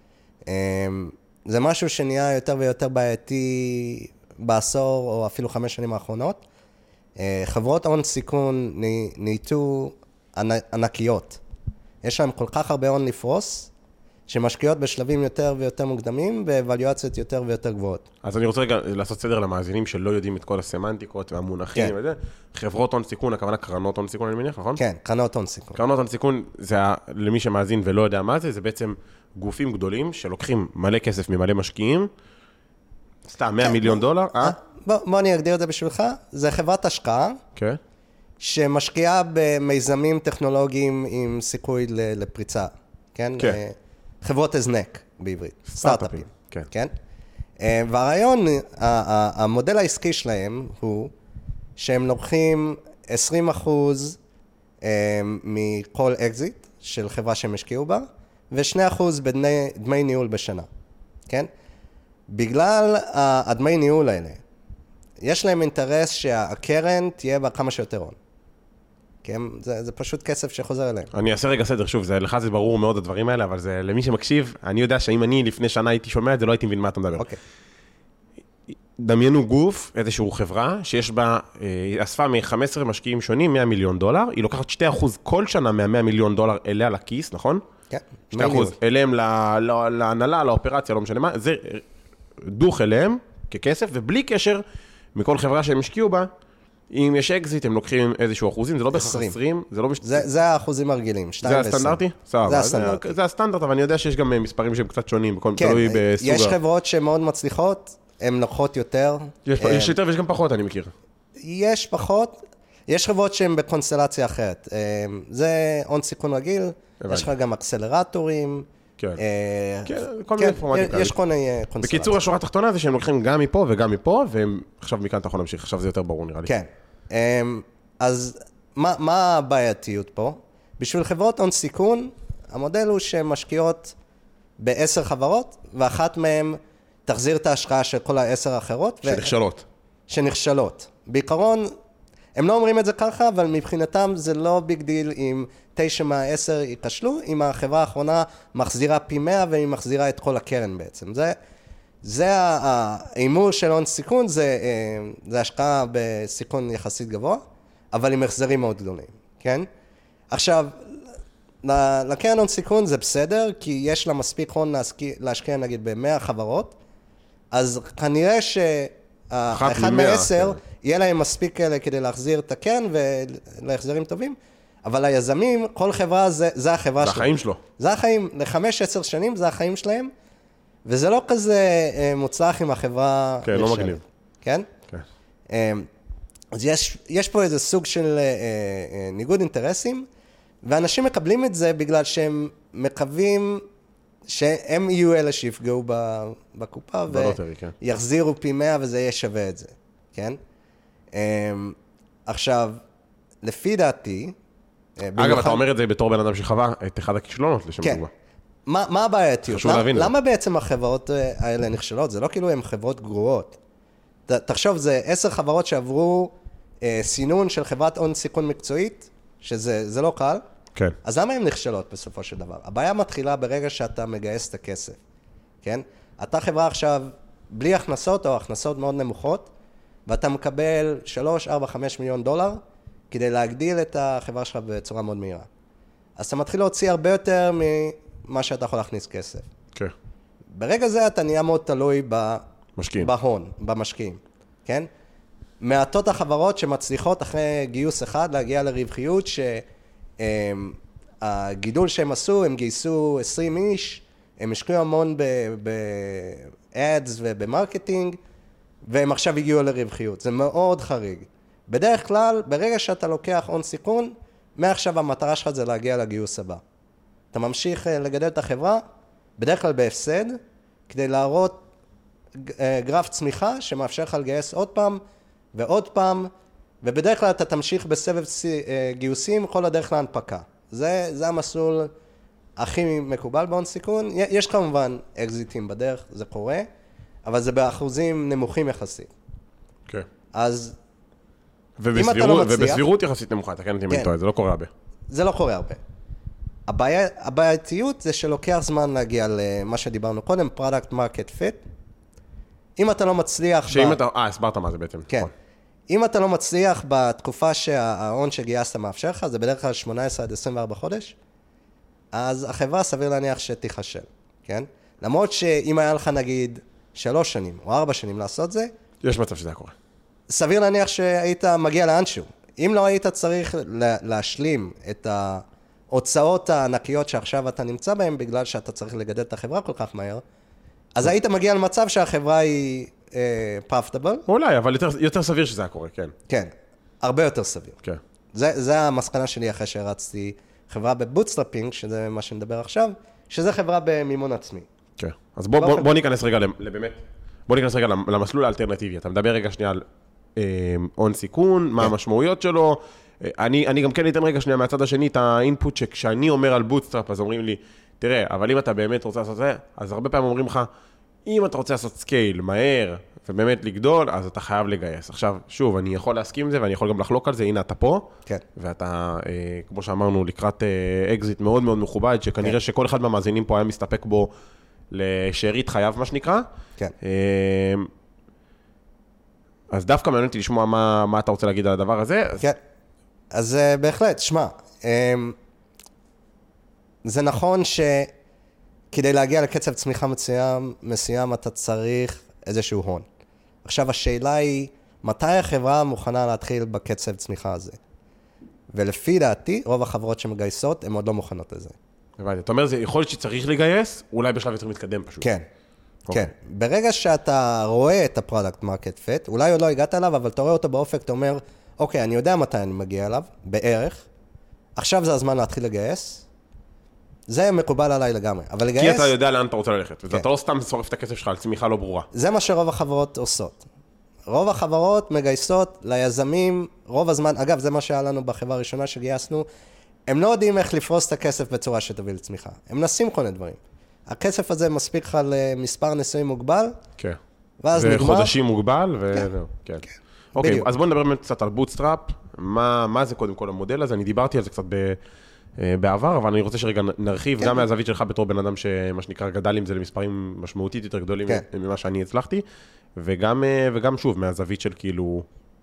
זה משהו שנהיה יותר ויותר בעייתי בעשור, או אפילו חמש שנים האחרונות. חברות הון סיכון נהייתו ענקיות. יש להם כל כך הרבה הון לפרוס, שמשקיעות בשלבים יותר ויותר מוקדמים, באבלואציות יותר ויותר גבוהות. אז אני רוצה רגע לעשות סדר למאזינים שלא יודעים את כל הסמנטיקות והמונחים כן. וזה. חברות הון סיכון, הכוונה קרנות הון סיכון, אני מניח, נכון? כן, קרנות הון סיכון. קרנות הון סיכון, זה למי שמאזין ולא יודע מה זה, זה בעצם גופים גדולים שלוקחים מלא כסף ממלא משקיעים, סתם מאה מיליון דולר, אה? בוא, בוא אני אגדיר את זה בשבילך, זה חברת השקעה, כן. שמשקיעה במיזמים טכנולוגיים עם סיכוי לפריצה, כן? כן. חברות הזנק בעברית, סטארט-אפים, כן. כן? והרעיון, המודל העסקי שלהם הוא שהם לוקחים עשרים אחוז מכל אקזיט של חברה שהם השקיעו בה, ו-שני אחוז בדמי ניהול בשנה, כן? בגלל הדמי ניהול האלה, יש להם אינטרס שהקרן תהיה בה כמה שיותר הון. כן? זה, זה פשוט כסף שחוזר אליהם. אני אעשה רגע סדר, שוב, זה, לך זה ברור מאוד הדברים האלה, אבל זה למי שמקשיב, אני יודע שאם אני לפני שנה הייתי שומע את זה, לא הייתי מבין מה אתה מדבר. אוקיי. דמיינו גוף, איזושהי חברה, שיש בה, היא אספה מ-חמישה עשר משקיעים שונים, מאה מיליון דולר, היא לוקחת שני אחוז כל שנה מה-מאה מיליון דולר אליה לכיס, נכון? כן. שני אחוז אליהם להנהלה, לאופרציה, לא משנה מה, זה דוח אליהם ככסף, ובלי קשר מכל חברה שהם השקיעו בה, אם יש אקזיט, הם לוקחים איזשהו אחוזים, זה לא בהכרח עשרים, זה לא... זה, זה האחוזים הרגילים, שתיים זה הסטנדרטי? סבבה. זה הסטנדרטי. זה הסטנדרט, אבל אני יודע שיש גם מספרים שהם קצת שונים, כן, תלוי בסוג... יש חברות שמאוד מצליחות, הן לוקחות יותר. יש, יש יותר ויש גם פחות, אני מכיר. יש פחות, יש חברות שהן בקונסטלציה אחרת. זה הון סיכון רגיל, יש לך גם אקסלרטורים. כן, אה, כן, כל כן, מיני פורמטים כאלה. יש כל מיני קונסטלציה. בקיצור, השורה התחתונה זה שהם לוקחים גם מפה וגם מפה, והם עכשיו מכאן אתה יכול להמשיך, עכשיו זה יותר ברור נראה לי. כן. אז מה, מה הבעייתיות פה? בשביל חברות הון סיכון, המודל הוא שהן משקיעות בעשר חברות, ואחת מהן תחזיר את ההשקעה של כל העשר האחרות. שנכשלות. ו... שנכשלות. בעיקרון, הם לא אומרים את זה ככה, אבל מבחינתם זה לא ביג דיל אם תשע מהעשר ייכשלו, אם החברה האחרונה מחזירה פי מאה, והיא מחזירה את כל הקרן בעצם. זה, זה האימור של הון סיכון, זה, זה השקעה בסיכון יחסית גבוה, אבל עם החזרים מאוד גדולים, כן? עכשיו, לקרן הון סיכון זה בסדר, כי יש לה מספיק הון להשקיע נגיד ב-מאה חברות, אז כנראה שאחד מעשר יהיה להם מספיק כאלה כדי להחזיר את הקרן ולהחזרים טובים, אבל היזמים, כל חברה זה, זה החברה שלהם. זה החיים שלו. זה החיים, לחמש, עשר שנים זה החיים שלהם, וזה לא כזה מוצלח עם החברה... כן, לא מגניב. כן? כן. אז יש, יש פה איזה סוג של ניגוד אינטרסים, ואנשים מקבלים את זה בגלל שהם מקווים שהם יהיו אלה שיפגעו בקופה, ויחזירו פי מאה וזה יהיה שווה את זה, כן? עכשיו, לפי דעתי... אגב, אתה אומר את זה בתור בן אדם שחווה את אחד הכישלונות לשם דוגמה. מה, מה הבעייתיות? חשוב להבין את זה. למה בעצם החברות האלה נכשלות? זה לא כאילו הן חברות גרועות. תחשוב, זה עשר חברות שעברו סינון של חברת הון סיכון מקצועית, שזה זה לא קל. כן. אז למה הן נכשלות בסופו של דבר? הבעיה מתחילה ברגע שאתה מגייס את הכסף, כן? אתה חברה עכשיו בלי הכנסות או הכנסות מאוד נמוכות, ואתה מקבל שלוש, ארבע, חמש מיליון דולר, כדי להגדיל את החברה שלך בצורה מאוד מהירה. אז אתה מתחיל להוציא הרבה יותר ממה שאתה יכול להכניס כסף. כן. ברגע זה אתה נהיה מאוד תלוי משקיעים. בהון, במשקיעים, כן? מעטות החברות שמצליחות אחרי גיוס אחד להגיע לרווחיות שהגידול שהם עשו, הם גייסו עשרים איש, הם השקיעו המון ב-ads ובמרקטינג, והם עכשיו הגיעו לרווחיות. זה מאוד חריג. בדרך כלל, ברגע שאתה לוקח הון סיכון, מעכשיו המטרה שלך זה להגיע לגיוס הבא. אתה ממשיך לגדל את החברה, בדרך כלל בהפסד, כדי להראות גרף צמיחה שמאפשר לך לגייס עוד פעם ועוד פעם, ובדרך כלל אתה תמשיך בסבב גיוסים כל הדרך להנפקה. זה, זה המסלול הכי מקובל בהון סיכון. יש כמובן אקזיטים בדרך, זה קורה, אבל זה באחוזים נמוכים יחסית. כן. אז ובסבירות, אם אתה לא מצליח... ובסבירות יחסית נמוכה, אתה כן נתאים איתו, זה לא קורה הרבה. זה לא קורה הרבה. הבעיה, הבעייתיות זה שלוקח זמן להגיע למה שדיברנו קודם, product market fit. אם אתה לא מצליח... שאם ב... אתה... אה, הסברת מה זה בעצם. כן. אם אתה לא מצליח בתקופה שההון שגייסת מאפשר לך, זה בדרך כלל שמונה עשרה עד עשרים וארבע חודש, אז החברה סביר להניח שתיחשל, כן? למרות שאם היה לך נגיד שלוש שנים או ארבע שנים לעשות זה... יש מצב שזה קורה. סביר להניח שהיית מגיע לאנשהו. אם לא היית צריך להשלים את ההוצאות הענקיות שעכשיו אתה נמצא בהן, בגלל שאתה צריך לגדל את החברה כל כך מהר, אז היית מגיע למצב שהחברה היא פרפטבל. אולי, אבל יותר, יותר סביר שזה קורה, כן. כן, הרבה יותר סביר. כן. זה, זה המסקנה שלי אחרי שהרצתי חברה בבוטסטראפינג, שזה מה שנדבר עכשיו, שזה חברה במימון עצמי. כן. אז בוא, בוא, בוא ניכנס רגע לבאמת, בוא ניכנס רגע למסלול האלטרנטיבי. אתה מדבר רגע שנייה על הון סיכון, מה המשמעויות שלו. אני, אני גם כן ניתן רגע שנייה מהצד השני את האינפוט שכשאני אומר על בוטסטראפ, אז אומרים לי, תראה, אבל אם אתה באמת רוצה לעשות זה, אז הרבה פעמים אומרים לך, אם אתה רוצה לעשות סקייל מהר ובאמת לגדול, אז אתה חייב לגייס. עכשיו, שוב, אני יכול להסכים עם זה ואני יכול גם לחלוק על זה, הנה אתה פה, כן. ואתה, אה, כמו שאמרנו, לקראת אה, אקזיט מאוד מאוד מכובד, שכנראה כן. שכל אחד מהמאזינים פה היה מסתפק בו לשארית חייו, מה שנקרא. כן. אה, אז דווקא מעניין אותי לשמוע מה, מה אתה רוצה להגיד על הדבר הזה. כן. אז uh, בהחלט, שמע, um, זה נכון שכדי להגיע לקצב צמיחה מסוים, מסוים אתה צריך איזשהו הון. עכשיו השאלה היא, מתי החברה מוכנה להתחיל בקצב צמיחה הזה? ולפי דעתי, רוב החברות שמגייסות, הן עוד לא מוכנות לזה. הבנתי, אתה אומר, זה יכול להיות שצריך לגייס, אולי בשלב יותר מתקדם פשוט. כן, כן. ברגע שאתה רואה את הפרודקט מרקט פיט, אולי עוד לא הגעת אליו, אבל אתה רואה אותו באופק, אתה אומר, אוקיי, אני יודע מתי אני מגיע אליו, בערך, עכשיו זה הזמן להתחיל לגייס, זה מקובל עליי לגמרי, אבל לגייס... כי אתה יודע לאן אתה רוצה ללכת, ואתה לא סתם שורף את הכסף שלך על צמיחה לא ברורה. זה מה שרוב החברות עושות. רוב החברות מגייסות ליזמים, רוב הזמן, אגב, זה מה שהיה לנו בחברה הראשונה שגייסנו, הם לא יודעים איך לפרוס את הכסף בצורה שתביא לצמיחה. הם מנסים כל מיני דברים. הכסף הזה מספיק לך למספר ניסויים מוגבל, כן. ואז נגמר... וחודשים מוגבל, וזהו, כן. כן. אוקיי, בדיוק. אז בואו נדבר באמת קצת על בוטסטראפ, מה, מה זה קודם כל המודל הזה, אני דיברתי על זה קצת ב, בעבר, אבל אני רוצה שרגע נרחיב, כן. גם מהזווית שלך בתור בן אדם שמה שנקרא גדל עם זה למספרים משמעותית יותר גדולים כן. ממה שאני הצלחתי, וגם, וגם שוב, מהזווית של כאילו... כן,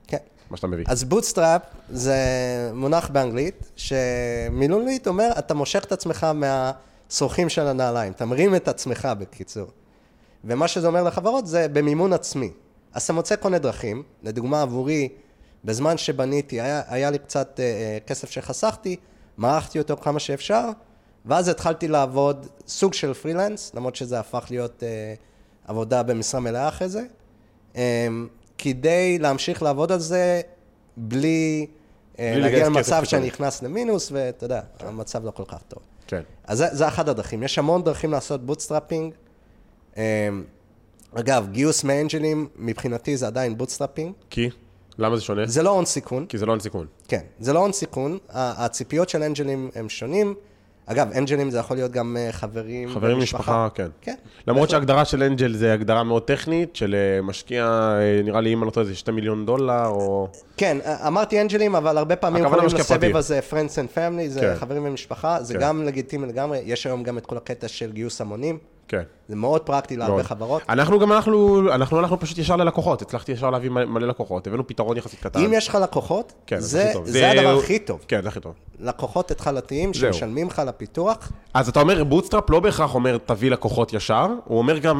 מה שאתה מביא. אז בוטסטראפ זה מונח באנגלית, שמילולית אומר, אתה מושך את עצמך מהצורכים של הנעליים, אתה מרים את עצמך בקיצור. ומה שזה אומר לחברות זה במימון עצמי. אז אתה מוצא כל מיני דרכים, לדוגמה עבורי, בזמן שבניתי, היה, היה לי קצת אה, כסף שחסכתי, מערכתי אותו כמה שאפשר, ואז התחלתי לעבוד סוג של פרילנס, למרות שזה הפך להיות אה, עבודה במשרה מלאה אחרי זה, אה, כדי להמשיך לעבוד על זה בלי, אה, בלי להגיע למצב שאני נכנס למינוס, ואתה יודע, כן. המצב לא כל כך טוב. כן. אז זה, זה אחד הדרכים. יש המון דרכים לעשות בוטסטראפינג. אה, אגב, גיוס מאנג'לים, מבחינתי זה עדיין בוטסטראפינג. כי? למה זה שונה? זה לא הון סיכון. כי זה לא הון סיכון. כן, זה לא הון סיכון. הציפיות של אנג'לים הם שונים. אגב, אנג'לים זה יכול להיות גם חברים. חברים משפחה, כן. כן. למרות שההגדרה של אנג'ל זה הגדרה מאוד טכנית, של משקיע, נראה לי אם אני לא טועה, זה שתי מיליון דולר, או... כן, אמרתי אנג'לים, אבל הרבה פעמים קוראים לסבב הזה Friends and Family, זה חברים ומשפחה, זה גם לגיטימי לגמרי. יש היום גם את כל הקטע של גיוס המונים. כן. זה מאוד פרקטי להרבה חברות. אנחנו גם, אנחנו, אנחנו הלכנו פשוט ישר ללקוחות, הצלחתי ישר להביא מלא לקוחות, הבאנו פתרון יחסית קטן. אם יש לך לקוחות, כן, זה, זה, זה הדבר הכי טוב. כן, זה הכי טוב. לקוחות התחלתיים שמשלמים לך לפיתוח. אז אתה אומר, בוטסטראפ לא בהכרח אומר, תביא לקוחות ישר, הוא אומר גם,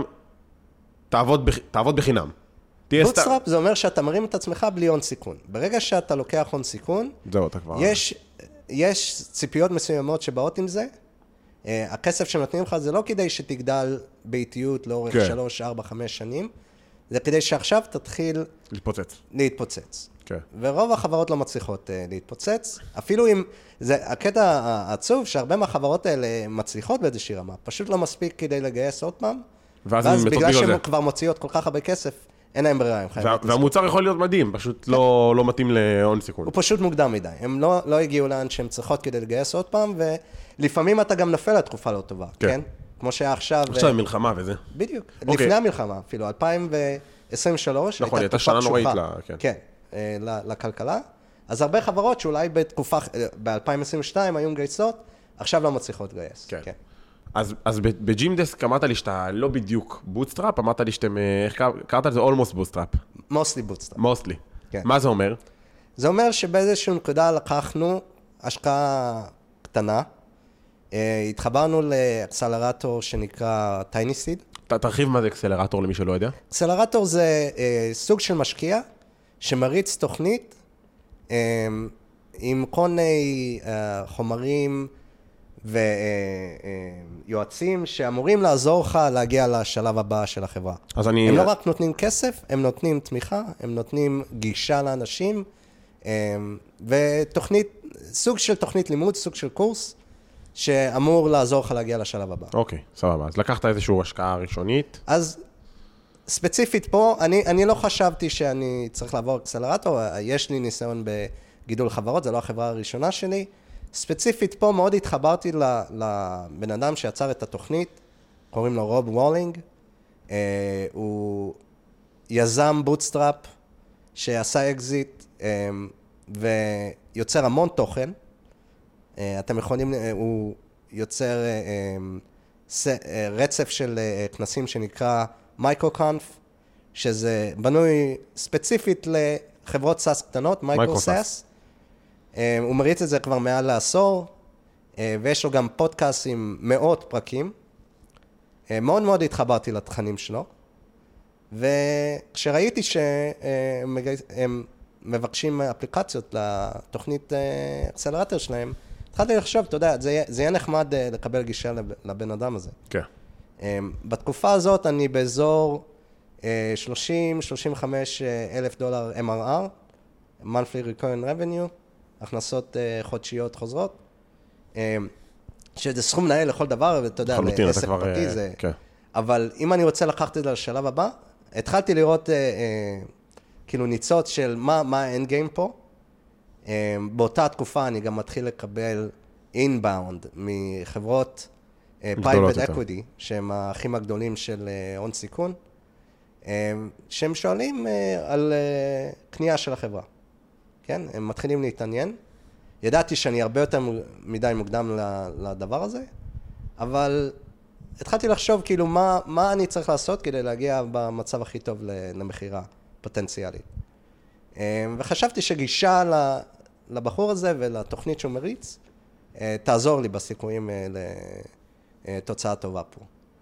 תעבוד, בח... תעבוד בחינם. בוטסטראפ זה אומר שאתה מרים את עצמך בלי הון סיכון. ברגע שאתה לוקח הון סיכון, זהו, אתה כבר... יש, יש ציפיות מסוימות שבאות עם זה, הכסף שנותנים לך זה לא כדי שתגדל באיטיות לאורך כן. שלוש, ארבע, חמש שנים, זה כדי שעכשיו תתחיל... להתפוצץ. להתפוצץ. כן. ורוב החברות לא מצליחות uh, להתפוצץ. אפילו אם... זה הקטע העצוב שהרבה מהחברות האלה מצליחות באיזושהי רמה, פשוט לא מספיק כדי לגייס עוד פעם, ואז, ואז בגלל שהן כבר מוציאות כל כך הרבה כסף, אין להם ברירה. וה, והמוצר יכול להיות מדהים, פשוט כן. לא, לא מתאים להון סיכון. הוא פשוט מוקדם מדי. הם לא, לא הגיעו לאן שהן צריכות כדי לגייס עוד פעם, ו... לפעמים אתה גם נופל לתקופה לא טובה, כן? כן? כמו שהיה עכשיו... עכשיו מלחמה וזה. בדיוק. Okay. לפני המלחמה, אפילו, אלפיים עשרים ושלוש, נכון, הייתה שנה נוראית לה, כן. כן, לכלכלה. אז הרבה חברות שאולי בתקופה, ב-אלפיים עשרים ושתיים היו מגייסות, עכשיו לא מצליחות לגייס. כן. כן. אז, אז בג'ימדסק אמרת לי שאתה לא בדיוק בוטסטראפ, אמרת לי שאתם, איך קראת לזה? almost bootstrap. mostly bootstrap. mostly. כן. מה זה אומר? זה אומר שבאיזשהו נקודה לקחנו השקעה קטנה, התחברנו לאקסלרטור שנקרא TinySeed. תרחיב מה זה אקסלרטור למי שלא יודע. אקסלרטור זה סוג של משקיע שמריץ תוכנית עם כל מיני חומרים ויועצים שאמורים לעזור לך להגיע לשלב הבא של החברה. אז אני... הם לא רק נותנים כסף, הם נותנים תמיכה, הם נותנים גישה לאנשים, ותוכנית, סוג של תוכנית לימוד, סוג של קורס, שאמור לעזור לך להגיע לשלב הבא. אוקיי, סבבה. אז לקחת איזושהי השקעה ראשונית. אז ספציפית פה, אני, אני לא חשבתי שאני צריך לעבור אקסלרטור, יש לי ניסיון בגידול חברות, זה לא החברה הראשונה שלי. ספציפית פה מאוד התחברתי לבן אדם שיצר את התוכנית, קוראים לו רוב וולינג. אה, הוא יזם בוטסטראפ שעשה אקזיט אה, ויוצר המון תוכן. אתם יכולים, הוא יוצר רצף של כנסים שנקרא מייקרו-קונף, שזה בנוי ספציפית לחברות סאס קטנות, מייקרו-סאס. הוא מריץ את זה כבר מעל לעשור, ויש לו גם פודקאסט עם מאות פרקים. מאוד מאוד התחברתי לתכנים שלו, וכשראיתי שהם מבקשים אפליקציות לתוכנית אקסלרטור שלהם, התחלתי לחשוב, אתה יודע, זה, זה יהיה נחמד לקבל גישה לבן אדם הזה. כן. בתקופה הזאת אני באזור שלושים עד שלושים וחמישה אלף דולר M R R, monthly recurring revenue, הכנסות חודשיות חוזרות, שזה סכום נאה לכל דבר, ואתה יודע, לעסק פרטי זה... כן. אבל אם אני רוצה לקחת את זה לשלב הבא, התחלתי לראות כאילו ניצוץ של מה, מה האנד גיים פה, באותה תקופה אני גם מתחיל לקבל אינבאונד מחברות פרייבט אקוויטי, שהם האחים הגדולים של הון סיכון, שהם שואלים על קנייה של החברה. כן? הם מתחילים להתעניין. ידעתי שאני הרבה יותר מדי מוקדם לדבר הזה, אבל התחלתי לחשוב כאילו מה, מה אני צריך לעשות כדי להגיע במצב הכי טוב למחירה פוטנציאלית. וחשבתי שגישה לבחור הזה ולתוכנית שהוא מריץ, תעזור לי בסיכויים לתוצאה טובה פה.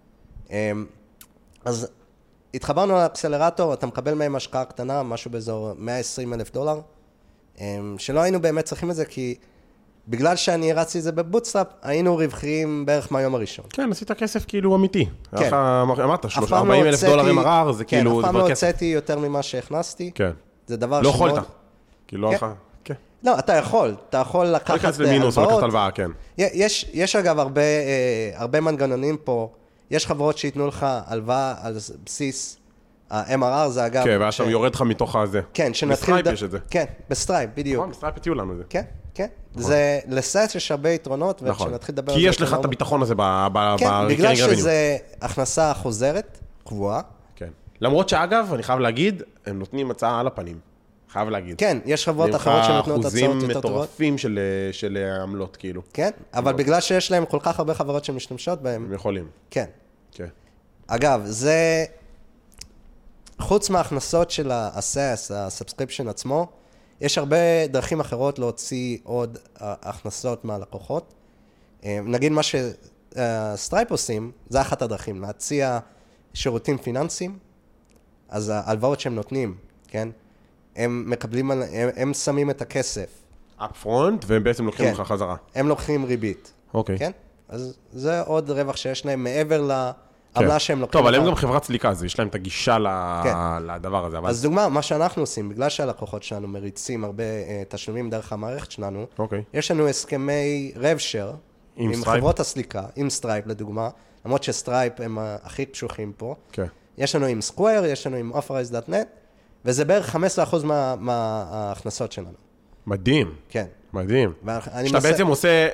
אז התחברנו לאקסלרטור, אתה מקבל מהם השקעה קטנה, משהו באזור מאה ועשרים אלף דולר, שלא היינו באמת צריכים את זה, כי בגלל שאני הרצתי את זה בבוטסטראפ, היינו רווחיים בערך מהיום הראשון. כן, עשית כסף כאילו אמיתי. כן. אמרת, ארבעים אלף דולר אם הרר, זה כאילו... כן, אף פעם לא הוצאתי יותר ממה שהכנסתי. כן. זה דבר לא יכולת. כאילו, לא כן. לא, אתה יכול. אתה יכול לקחת הלוואות. לקחת למינוס או לקחת הלוואה, כן. יש, יש אגב הרבה, הרבה מנגנונים פה. יש חברות שיתנו לך הלוואה על בסיס ה-אם אר אר, זה אגב... כן, ואז שם יורד לך מתוך הזה. כן, שנתחיל... בסטרייפ יש את זה. כן, בסטרייפ, בדיוק. נכון, בסטרייפ הטיעו לנו את זה. כן, כן. זה, לסט יש הרבה יתרונות, וכשנתחיל לדבר... כי יש לך את הביטחון הזה ב-recurring revenue. כן, בגלל שזה הכנסה חוזרת, קבועה. כן. למרות שאגב, אני חייב להגיד, הם נותנים הצעה על הפנים. חייב להגיד. כן, יש חברות אחרות שנותנות הצעות יותר טובות. אחוזים מטורפים של, של עמלות, כאילו. כן, אבל בגלל שיש להם כל כך הרבה חברות שמשתמשות בהם. הם יכולים. כן. כן. אגב, זה... חוץ מההכנסות של ה-סאס, ה-subscription עצמו, יש הרבה דרכים אחרות להוציא עוד הכנסות מהלקוחות. נגיד מה שסטרייפ עושים, זה אחת הדרכים, להציע שירותים פיננסיים, אז ההלוואות שהם נותנים, כן? הם מקבלים, הם, הם שמים את הכסף. אפ-פרונט, והם בעצם לוקחים לך חזרה. הם לוקחים ריבית. אוקיי. כן? אז זה עוד רווח שיש להם מעבר לעמלה שהם לוקחים. טוב, אבל הם גם חברת סליקה, אז יש להם את הגישה לדבר הזה. אז דוגמה, מה שאנחנו עושים, בגלל שהלקוחות שלנו מריצים הרבה תשלומים דרך המערכת שלנו, יש לנו הסכמי רב-שר עם חברות הסליקה, עם סטרייפ לדוגמה, למרות שסטרייפ הם הכי קשוחים פה. יש לנו עם סקוויר, יש לנו עם אופרייז דוט נט, וזה בערך חמישה עשר אחוז מההכנסות שלנו. מדהים. כן. מדהים. שאתה בעצם עושה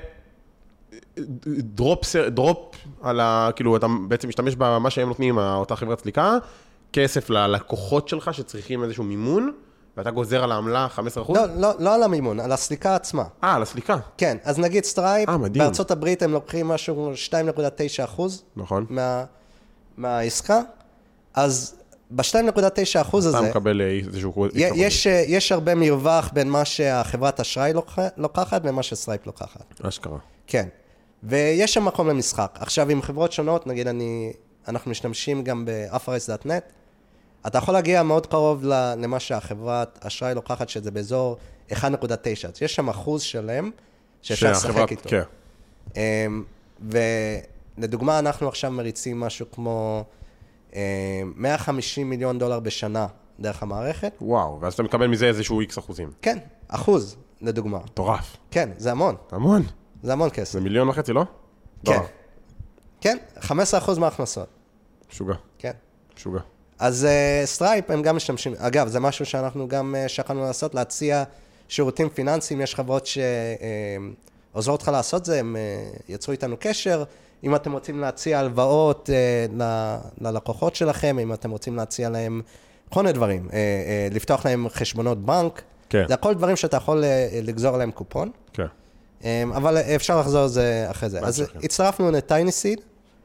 דרופ, דרופ על ה... כאילו, אתה בעצם משתמש במה שהם נותנים, אותה חברת סליקה, כסף ללקוחות שלך שצריכים איזשהו מימון, ואתה גוזר על העמלה חמישה עשר אחוז? לא, לא, לא על המימון, על הסליקה עצמה. אה, על הסליקה. כן, אז נגיד סטרייפ, בארצות הברית הם לוקחים משהו שתיים נקודה תשע אחוז. נכון. מה, מהעסקה, אז ב-שתיים נקודה תשע אחוז הזה, אתה מקבל איזשהו... יש, יש הרבה מרווח בין מה שהחברת אשראי לוקחת ומה שסטרייפ לוקחת. אשכרה. כן. ויש שם מקום למשחק. עכשיו, עם חברות שונות, נגיד, אני, אנחנו משתמשים גם ב-אופרייז דוט נט, אתה יכול להגיע מאוד קרוב למה שהחברת אשראי לוקחת, שזה באזור אחת נקודה תשע. יש שם אחוז שלם שאפשר לשחק איתו. כן. ולדוגמה, אנחנו עכשיו מריצים משהו כמו מאה וחמישים מיליון דולר בשנה דרך המערכת. וואו, ואז אתה מקבל מזה איזשהו איקס אחוזים. כן, אחוז, לדוגמה. מטורף. כן, זה המון. המון. זה המון כסף. זה מיליון וחצי, לא? כן. כן, חמישה עשר אחוז מההכנסות. משוגע. כן. משוגע. אז סטרייפ הם גם משתמשים, אגב, זה משהו שאנחנו גם שכחנו לעשות, להציע שירותים פיננסיים, יש חברות שעוזרות לך לעשות זה, הם יצרו איתנו קשר, אם אתם רוצים להציע הלוואות ללקוחות שלכם, אם אתם רוצים להציע להם כל מיני דברים, לפתוח להם חשבונות בנק, כן. זה הכל דברים שאתה יכול לגזור עליהם קופון. כן. אבל אפשר לחזור זה אחרי זה. אז הצטרפנו לטייניסיד,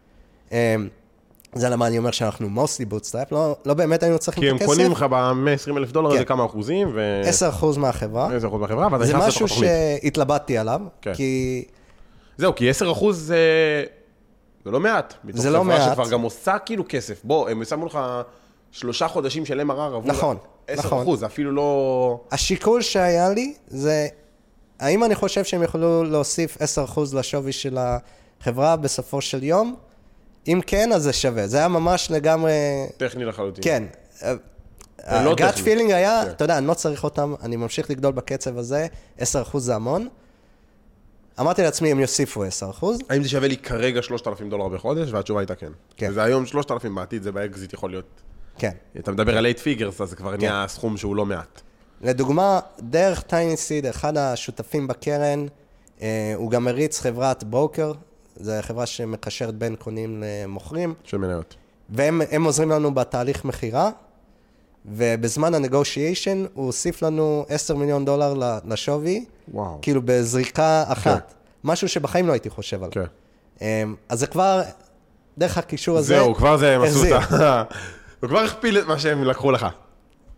זה למה אני אומר שאנחנו mostly bootstrap, לא, לא באמת היינו צריכים את הכסף. כי הם קונים לך ב-מאה ועשרים אלף דולר, כן. זה כמה אחוזים, ו... עשר אחוז מהחברה. עשר אחוז מהחברה, ואתה נכנס לתוך התוכנית. זה משהו שהתלבטתי עליו, כן. כי... זהו, כי עשר אחוז זה... זה לא מעט. זה לא מעט. מתוך חברה שכבר גם עושה כאילו כסף. בוא, הם שמו לך שלושה חודשים של אם אר אר עבור... נכון, עשר נכון. אחוז, זה אפילו לא... השיקול שהיה לי זה... האם אני חושב שהם יכולו להוסיף עשר אחוז לשווי של החברה בסופו של יום? אם כן, אז זה שווה. זה היה ממש לגמרי... טכני לחלוטין. כן. הגאט פילינג היה, אתה יודע, אני לא צריך אותם, אני ממשיך לגדול בקצב הזה, עשר אחוז זה המון. אמרתי לעצמי, הם יוסיפו עשר אחוז. האם זה שווה לי כרגע שלושת אלפים דולר בחודש? והתשובה הייתה כן. כן. וזה היום שלושת אלפים בעתיד, זה באקזיט יכול להיות. כן. אתה מדבר על eight figures, אז זה כבר נהיה סכום שהוא לא מעט. לדוגמה, דרך טייניסיד, אחד השותפים בקרן, הוא גם מריץ חברת ברוקר, זו חברה שמקשרת בין קונים למוכרים. של מניות. והם עוזרים לנו בתהליך מחירה, ובזמן הנגושיישן הוא הוסיף לנו עשרה מיליון דולר לשווי, וואו. כאילו בזריקה אחת. משהו שבחיים לא הייתי חושב עליו. אז זה כבר, דרך הקישור הזה... זהו, כבר זה הם עשו אותה. הוא כבר הכפיל את מה שהם לקחו לך.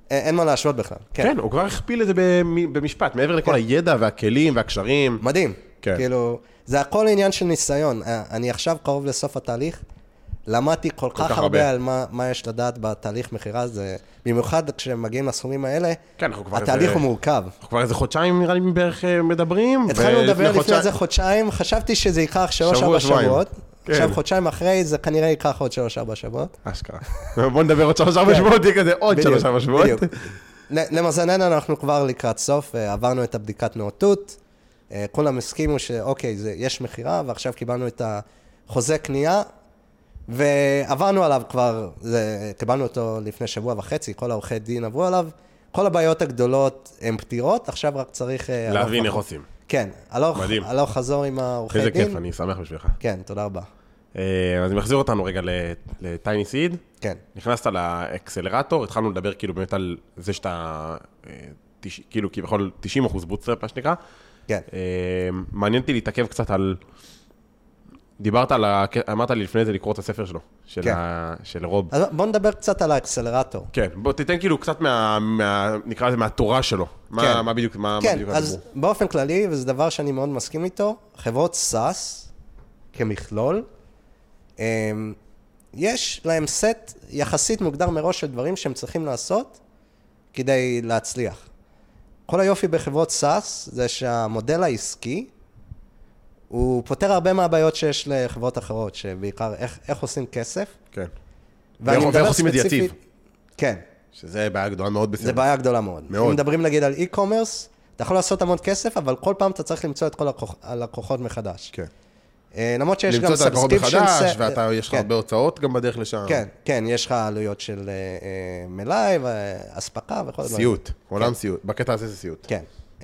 אין מה להשוות בכלל. כן, הוא כבר הכפיל את זה במשפט, מעבר לכל הידע והכלים והקשרים. מדהים. כאילו, זה הכל עניין של ניסיון. אני עכשיו קרוב לסוף התהליך, למדתי כל כך הרבה על מה יש לדעת בתהליך מחירה, זה במיוחד כשמגיעים לסכומים האלה, התהליך הוא מורכב. אנחנו כבר איזה חודשיים נראה לי בערך מדברים. התחלנו לדבר לפני איזה חודשיים, חשבתי שזה ייקח שלוש ארבע שבועות. עכשיו חודשיים אחרי, זה כנראה ייקח עוד שלוש ארבע שבועות. אשכרה. בוא נדבר עוד שלוש ארבע שבועות, יהיה כזה עוד שלוש ארבע שבועות. למזלנו אנחנו כבר לקראת סוף, עברנו את הבדיקת נאותות, כולם הסכימו שאוקיי, יש מחירה, ועכשיו קיבלנו את החוזה קנייה, ועברנו עליו כבר, קיבלנו אותו לפני שבוע וחצי, כל העורכי דין עברו עליו, כל הבעיות הגדולות הן פתירות, עכשיו רק צריך... להבין איך עושים. כן, הלוך חזור עם העורכי דין. איזה כיף, אני שמח בשבילך. כן, תודה רבה. אז אני מחזיר אותנו רגע לטייני סיד. כן. נכנסת לאקסלרטור, התחלנו לדבר כאילו באמת על זה שאתה, כאילו כביכול תשעים אחוז בוטסטראפ, מה שנקרא. כן. מעניין אותי להתעכב קצת על... דיברת על, אמרת לי לפני זה לקרוא את הספר שלו, של רוב. אז בוא נדבר קצת על האקסלרטור. כן, בוא תיתן כאילו קצת מה, נקרא לזה, מהתורה שלו. מה, מה בדיוק, מה כן, בדיוק אז באופן כללי, וזה דבר שאני מאוד מסכים איתו, חברות סאס, כמכלול, יש להם סט יחסית מוגדר מראש של דברים שהם צריכים לעשות כדי להצליח. כל היופי בחברות סאס זה שהמודל העסקי, הוא פותר הרבה מהבעיות שיש לחברות אחרות, שבעיקר איך, איך עושים כסף. כן. ואיך עושים את זה יציב. כן. שזה בעיה גדולה מאוד בסדר. זה בעיה גדולה מאוד. מאוד. אם מדברים נגיד על e-commerce, אתה יכול לעשות המון כסף, אבל כל פעם אתה צריך למצוא את כל הלקוחות מחדש. כן. למרות שיש גם subscription... למצוא את הלקוחות מחדש, ואתה, יש לך הרבה הוצאות גם בדרך לשם. כן, כן, יש לך עלויות של מלאי, והספקה וכל הדברים. סיוט, עולם סיוט. בקטע הזה זה סיוט. כן.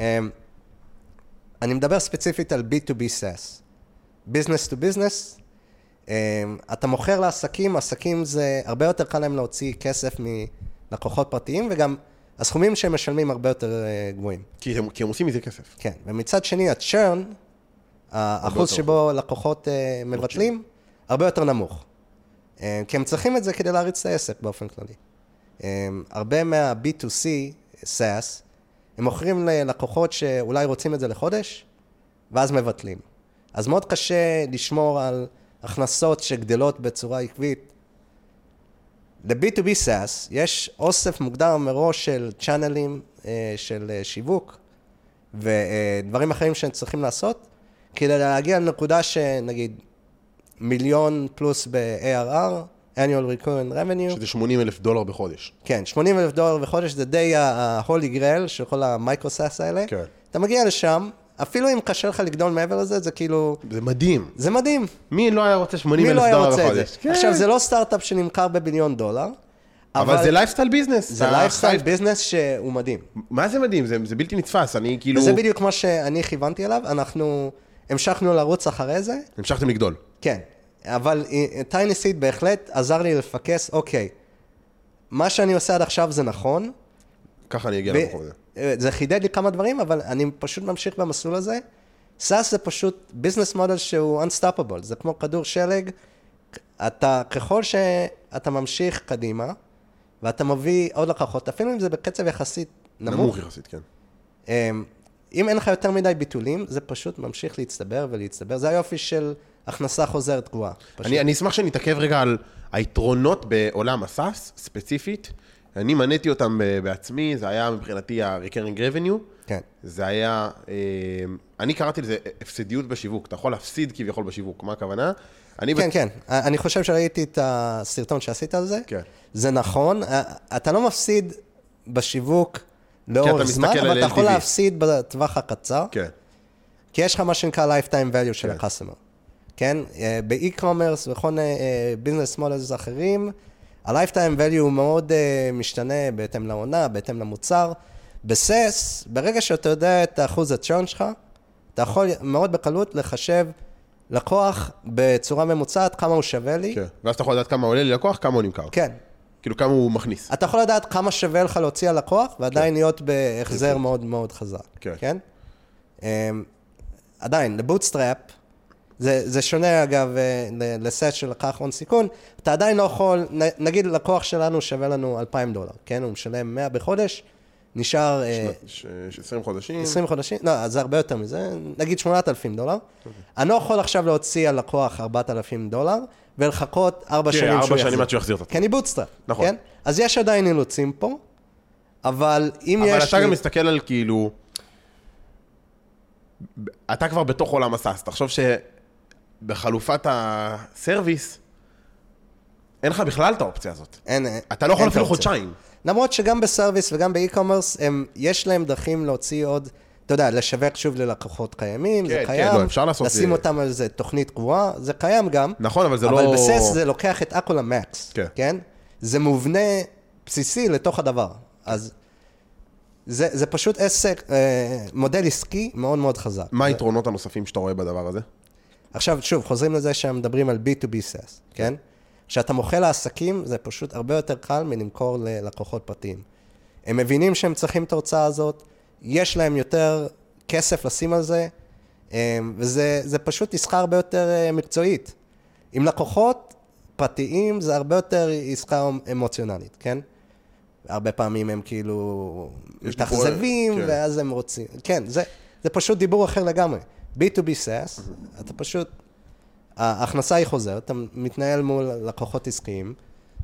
אני מדבר ספציפית על בי טו בי סאס. Business to business. אתה מוכר לעסקים, עסקים זה הרבה יותר קל להם להוציא כסף מלקוחות פרטיים, וגם הסכומים שהם משלמים הרבה יותר גבוהים. כי הם, כי הם עושים מזה כסף. כן, ומצד שני, הצ'רן, האחוז שבו לקוחות מבטלים, הרבה יותר נמוך. כי הם צריכים את זה כדי להריץ את העסק באופן כללי. הרבה מה-בי טו סי, סאס, הם מוכרים ללקוחות שאולי רוצים את זה לחודש, ואז מבטלים. אז מאוד קשה לשמור על הכנסות שגדלות בצורה עקבית. ל-בי טו בי סאס יש אוסף מוגדר מראש של צ'אנלים של שיווק, ודברים אחרים שהם צריכים לעשות, כדי להגיע לנקודה שנגיד מיליון פלוס ב-איי אר אר, annual recurring revenue. שזה שמונים אלף דולר בחודש. כן, שמונים אלף דולר בחודש זה די ה-holy grail של כל המייקרוסאס האלה. כן. אתה מגיע לשם, אפילו אם קשה לך לגדול מעבר לזה, זה כאילו... זה מדהים. זה מדהים. מי לא היה רוצה שמונים אלף דולר בחודש? כן. עכשיו, זה לא סטארט-אפ שנמכר בביליון דולר, אבל זה לייפסטייל ביזנס. זה לייפסטייל ביזנס שהוא מדהים. מה זה מדהים? זה, זה בלתי נתפס, אני כאילו... וזה בדיוק כמו שאני כיוונתי אליו, אנחנו המשכנו לרוץ אחרי זה. המשכתם לגדול. כן, אבל טייני סיד בהחלט עזר לי לפקס, אוקיי, מה שאני עושה עד עכשיו זה נכון. ככה אני אגיע למקום הזה. זה חידד לי כמה דברים, אבל אני פשוט ממשיך במסלול הזה. סאס זה פשוט ביזנס מודל שהוא unstoppable, זה כמו כדור שלג, אתה, ככל שאתה ממשיך קדימה, ואתה מביא עוד לקוחות, אפילו אם זה בקצב יחסית נמוך. נמוך יחסית, כן. אם אין לך יותר מדי ביטולים, זה פשוט ממשיך להצטבר ולהצטבר. זה היופי של הכנסה חוזרת גבוהה. אני, אני אשמח שנתעכב רגע על היתרונות בעולם הסאס, ספציפית. אני מניתי אותם בעצמי, זה היה מבחינתי ה-recurring revenue. כן. זה היה, אני קראתי לזה הפסדיות בשיווק. אתה יכול להפסיד כביכול בשיווק, מה הכוונה? כן, בת... כן. אני חושב שראיתי את הסרטון שעשית על זה. כן. זה נכון. אתה לא מפסיד בשיווק לאורך זמן, אבל אתה יכול להפסיד בטווח הקצר. כן. כי יש לך מה שנקרא lifetime value של ה-customer. כן? ב-e-commerce וכל business models אחרים, ה-lifetime value הוא מאוד משתנה בהתאם לעונה, בהתאם למוצר. בסס, ברגע שאתה יודע את האחוז הצ'רן שלך, אתה יכול מאוד בקלות לחשב לקוח בצורה ממוצעת, כמה הוא שווה לי. כן, ואז אתה יכול לדעת כמה עולה לי לקוח, כמה הוא נמכר. כן. כאילו כמה הוא מכניס. אתה יכול לדעת כמה שווה לך להוציא על לקוח, ועדיין להיות בהחזר מאוד מאוד חזק. כן. כן? עדיין, לבוטסטראפ, זה, זה שונה אגב לסט שלקח הון סיכון, אתה עדיין לא יכול, נגיד לקוח שלנו שווה לנו אלפיים דולר, כן? הוא משלם מאה בחודש, נשאר... עשרים חודשים. עשרים חודשים, לא, זה הרבה יותר מזה, נגיד שמונת אלפים דולר. אני לא יכול עכשיו להוציא על לקוח ארבעת אלפים דולר, ולחכות ארבע שנים שהוא יחזיר. ארבע שנים עד שהוא יחזיר את עצמו. כי אני בוטסטראפ, נכון. כן? אז יש עדיין אילוצים פה, אבל אם יש... אבל אתה גם מסתכל על כאילו... אתה כבר בתוך עולם הסאס, תחשוב שבחלופת הסרוויס, אין לך בכלל את האופציה הזאת. אין, אתה לא יכול אפילו חודשיים. למרות שגם בסרוויס וגם באי-קומרס, יש להם דרכים להוציא עוד, אתה יודע, לשווק שוב ללקוחות קיימים, זה קיים. כן, לא, אפשר לעשות... לשים אותם על איזה תוכנית קבועה, זה קיים גם. נכון, אבל זה לא... אבל בסס זה לוקח את הכל למקס, כן. כן? זה מובנה בסיסי לתוך הדבר. אז זה, זה פשוט עסק, מודל עסקי מאוד מאוד חזק. מה היתרונות הנוספים שאתה רואה בדבר הזה? עכשיו, שוב, חוזרים לזה שהם מדברים על בי טו בי סאס, כן? כשאתה מוכר לעסקים, זה פשוט הרבה יותר קל מלמכור ללקוחות פרטיים. הם מבינים שהם צריכים את ההוצאה הזאת, יש להם יותר כסף לשים על זה, וזה זה פשוט עסקה הרבה יותר מקצועית. עם לקוחות פרטיים זה הרבה יותר עסקה אמוציונלית, כן? הרבה פעמים הם כאילו מתאכזבים, כן. ואז הם רוצים... כן, זה, זה פשוט דיבור אחר לגמרי. בי טו בי סאס, אתה פשוט... ההכנסה היא חוזרת, אתה מתנהל מול לקוחות עסקיים.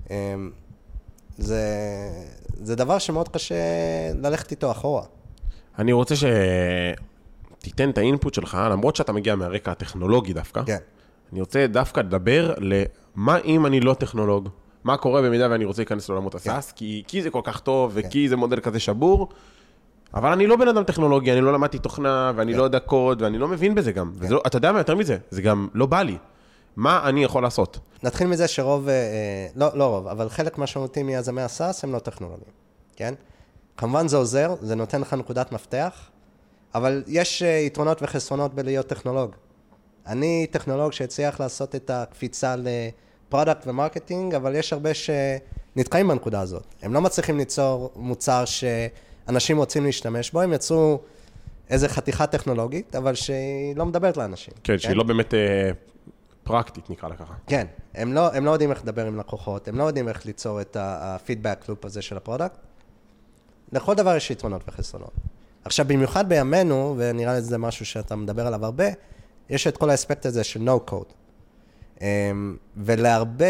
זה, זה דבר שמאוד קשה ללכת איתו אחורה. אני רוצה שתיתן את האינפוט שלך, למרות שאתה מגיע מהרקע הטכנולוגי דווקא. כן. אני רוצה דווקא לדבר למה אם אני לא טכנולוג, מה קורה במידה ואני רוצה להיכנס לעולמות הסאס, כי, כי זה כל כך טוב וכי זה מודל כזה שבור, אבל אני לא בן אדם טכנולוגי, אני לא למדתי תוכנה ואני לא יודע קוד ואני לא מבין בזה גם. ולא, אתה יודע מה יותר מזה? זה גם לא בא לי. מה אני יכול לעשות? נתחיל מזה שרוב, לא, לא רוב, אבל חלק משמעותי מיזמי הסאס הם לא טכנולוגיים, כן? כמובן זה עוזר, זה נותן לך נקודת מפתח, אבל יש יתרונות וחסרונות בלהיות טכנולוג. אני טכנולוג שהצליח לעשות את הקפיצה לפרודקט ומרקטינג, אבל יש הרבה שנתקעים בנקודה הזאת. הם לא מצליחים ליצור מוצר שאנשים רוצים להשתמש בו, הם יצרו איזו חתיכה טכנולוגית, אבל שהיא לא מדברת לאנשים. כן, שהיא לא באמת פרקטית, נקרא לה ככה. כן, הם לא, הם לא יודעים איך לדבר עם לקוחות, הם לא יודעים איך ליצור את הפידבק לופ הזה של הפרודקט. לכל דבר יש יתרונות וחסרונות. עכשיו, במיוחד בימינו, ונראה לי זה משהו שאתה מדבר עליו הרבה, יש את כל האספקט הזה של no code. ולהרבה,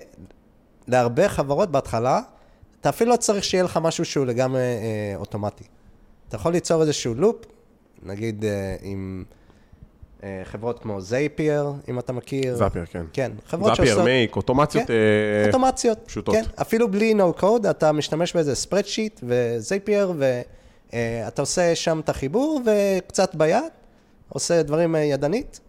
להרבה חברות בהתחלה, אתה אפילו לא צריך שיהיה לך משהו שהוא לגמרי אה, אוטומטי. אתה יכול ליצור איזשהו לופ, נגיד אה, עם אה, חברות כמו זייפייר, אם אתה מכיר. זאפייר, כן. כן, חברות זאפייר, שעושות... מייק, אוטומציות, כן, אה, אוטומציות. פשוטות. כן, אפילו בלי no code, אתה משתמש באיזה ספרדשיט וזייפייר, ואתה עושה שם את החיבור, וקצת ביד, עושה דברים ידנית.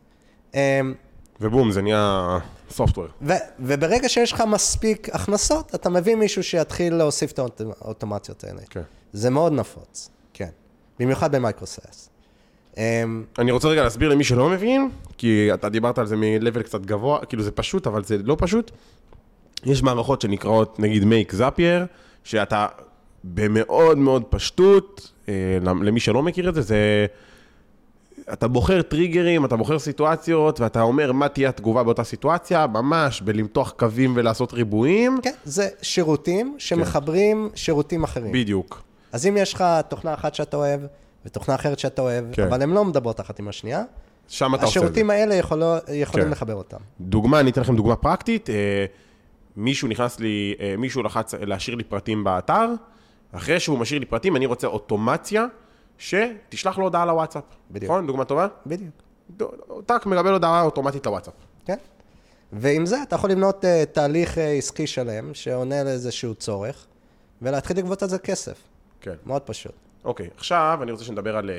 ובום, זה נהיה סופטוור. ו- וברגע שיש לך מספיק הכנסות, אתה מביא מישהו שיתחיל להוסיף את האוטומציות האלה. כן. זה מאוד נפוץ, כן. במיוחד במייקרוסאס. אני רוצה רגע להסביר למי שלא מבין, כי אתה דיברת על זה מלבל קצת גבוה, כאילו זה פשוט, אבל זה לא פשוט. יש מערכות שנקראות, נגיד מייק זאפייר, שאתה במאוד מאוד פשטות, למי שלא מכיר את זה, זה... אתה בוחר טריגרים, אתה בוחר סיטואציות, ואתה אומר מה תהיה התגובה באותה סיטואציה, ממש בלמתוח קווים ולעשות ריבועים. כן, זה שירותים שמחברים שירותים אחרים. בדיוק. אז אם יש לך תוכנה אחת שאתה אוהב, ותוכנה אחרת שאתה אוהב, כן. אבל הן לא מדברות אחת עם השנייה, שם אתה עושה את זה. השירותים האלה יכול, יכולים כן. לחבר אותם. דוגמה, אני אתן לכם דוגמה פרקטית. מישהו נכנס לי, מישהו לחץ להשאיר לי פרטים באתר, אחרי שהוא משאיר לי פרטים, אני רוצה אוטומציה, שתשלח לו הודעה לוואטסאפ. בדיוק. נכון? דוגמה טובה? בדיוק. טק, מקבל הודעה אוטומטית לוואטסאפ. כן. ועם זה אתה יכול לבנות uh, תהליך uh, עסקי שלם, שעונה לאיזשהו צורך, ולהתחיל לגבות על זה כסף. כן. מאוד פשוט. אוקיי, עכשיו אני רוצה שנדבר על...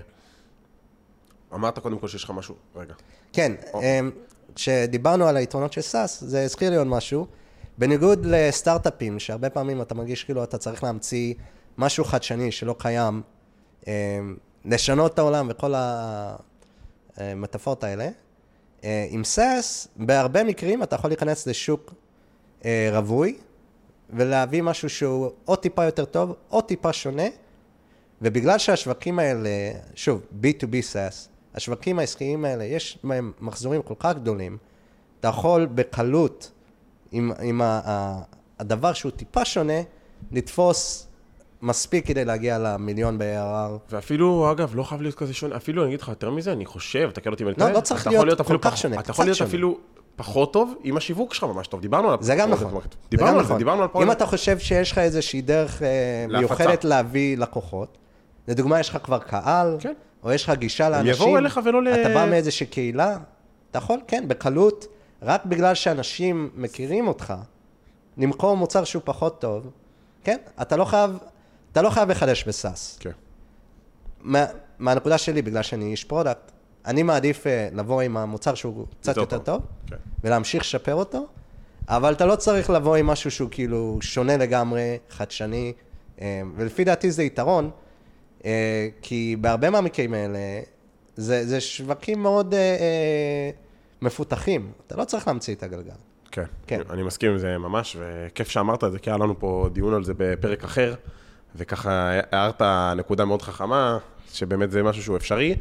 אמרת קודם כל שיש לך משהו, רגע. כן, כשדיברנו על היתרונות של סאס, זה הזכיר לי עוד משהו. בניגוד לסטארט-אפים, שהרבה פעמים אתה מרגיש כאילו אתה צריך להמציא משהו חדשני שלא קיים, לשנות את העולם וכל המטאפורות האלה. עם סאס, בהרבה מקרים אתה יכול להיכנס לשוק רווי, ולהביא משהו שהוא או טיפה יותר טוב, או טיפה שונה, ובגלל שהשווקים האלה, שוב, בי טו בי סאס, השווקים העסקיים האלה, יש בהם מחזורים כל כך גדולים, אתה יכול בקלות, עם, עם ה, ה, הדבר שהוא טיפה שונה, לתפוס מספיק כדי להגיע למיליון ב-איי אר אר. ואפילו, אגב, לא חייב להיות כזה שונה, אפילו אני אגיד לך יותר מזה, אני חושב, תקל אותי מלטה, לא, לא צריך להיות, להיות כל כך שונה, אתה יכול להיות אפילו פחות טוב, אם השיווק שלך ממש טוב, דיברנו על... זה גם נכון. דיברנו על זה, דיברנו על... אם אתה חושב שיש לך איזושהי דרך מיוחדת להביא לקוחות, לדוגמה, יש לך כבר קהל, או יש לך גישה לאנשים, יבואו אליך ולא ל... אתה בא מאיזושהי קהילה, אתה יכול, כן, בקלות, רק בגלל שאנשים מכירים אותך, למכור מוצר שהוא פחות טוב, כן, אתה לא חייב, אתה לא חייב לחדש בסאס. כן. מה, מהנקודה שלי, בגלל שאני איש פרודקט, אני מעדיף לבוא עם המוצר שהוא קצת יותר טוב, כן. ולהמשיך לשפר אותו, אבל אתה לא צריך לבוא עם משהו שהוא כאילו שונה לגמרי, חדשני, ולפי דעתי זה יתרון, כי בהרבה מהמקרים האלה, זה, זה שווקים מאוד מפותחים, אתה לא צריך להמציא את הגלגל. כן, כן. אני מסכים עם זה ממש, וכיף שאמרת את זה, כי היה לנו פה דיון על זה בפרק אחר, וככה הערת נקודה מאוד חכמה, שבאמת זה משהו שהוא אפשרי.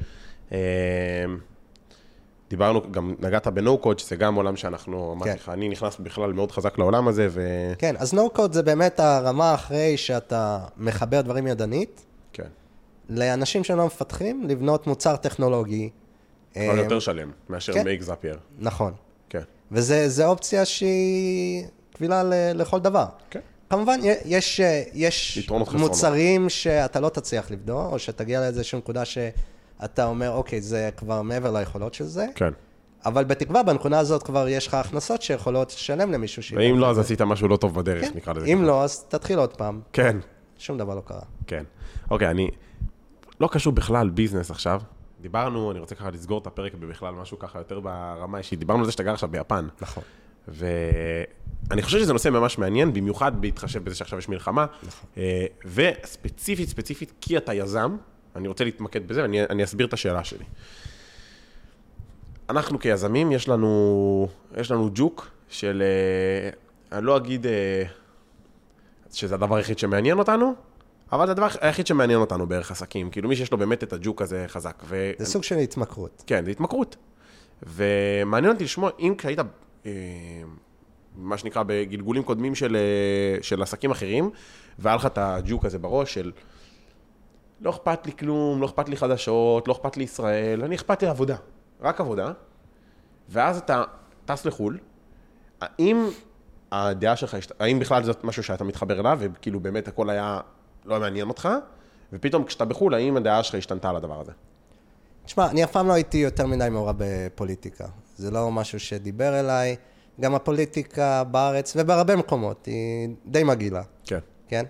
דיברנו, גם נגעת ב-No-Code, שזה גם עולם שאנחנו, אמרתי לך, אני נכנס בכלל מאוד חזק לעולם הזה, ו... כן, אז No-Code זה באמת הרמה אחרי שאתה מחבר דברים ידנית, כן. לאנשים שלא מפתחים, לבנות מוצר טכנולוגי. אבל יותר שלם, מאשר Make Zapier. נכון. כן. וזה אופציה שהיא קבילה לכל דבר. כן. כמובן, יש, יש מוצרים שאתה לא תצליח לבדוק, או שתגיע לאיזושהי נקודה שאתה אומר, אוקיי, זה כבר מעבר ליכולות של זה. כן. אבל בתקווה, בנקודה הזאת כבר יש לך הכנסות שיכולות לשלם למישהו. ואם לא, אז עשית משהו לא טוב בדרך, כן. נקרא לזה. אם לא, אז תתחיל עוד פעם. כן. שום דבר לא קרה. כן. אוקיי, אני לא קשור בכלל ביזנס עכשיו. דיברנו, אני רוצה ככה לסגור את הפרק בכלל, משהו ככה יותר ברמה אישית. דיברנו על זה שאתה גר עכשיו ביפן. נכון. ואני חושב שזה נושא ממש מעניין, במיוחד בהתחשב בזה שעכשיו יש מלחמה. נכון. וספציפית, ספציפית, כי אתה יזם, אני רוצה להתמקד בזה, ואני אני אסביר את השאלה שלי. אנחנו כיזמים, יש לנו, יש לנו ג'וק של, אני לא אגיד שזה הדבר היחיד שמעניין אותנו, אבל זה הדבר היחיד שמעניין אותנו בערך עסקים, כאילו מי שיש לו באמת את הג'וק הזה חזק. ו... זה סוג של התמכרות. כן, זה התמכרות. ומעניין אותי לשמוע, אם היית, מה שנקרא, בגלגולים קודמים של, של עסקים אחרים, והיה לך את הג'וק הזה בראש של, לא אכפת לי כלום, לא אכפת לי חדשות, לא אכפת לי ישראל, אני אכפת לי עבודה, רק עבודה, ואז אתה טס לחול, האם הדעה שלך, האם בכלל זאת משהו שאתה מתחבר אליו, וכאילו באמת הכל היה לא מעניין אותך, ופתאום כשאתה בחול, האם הדעה שלך השתנתה על הדבר הזה? תשמע, אני אף פעם לא הייתי יותר מדי מעורב בפוליטיקה. זה לא משהו שדיבר אליי. גם הפוליטיקה בארץ ובהרבה מקומות היא די מגעילה. כן. כן?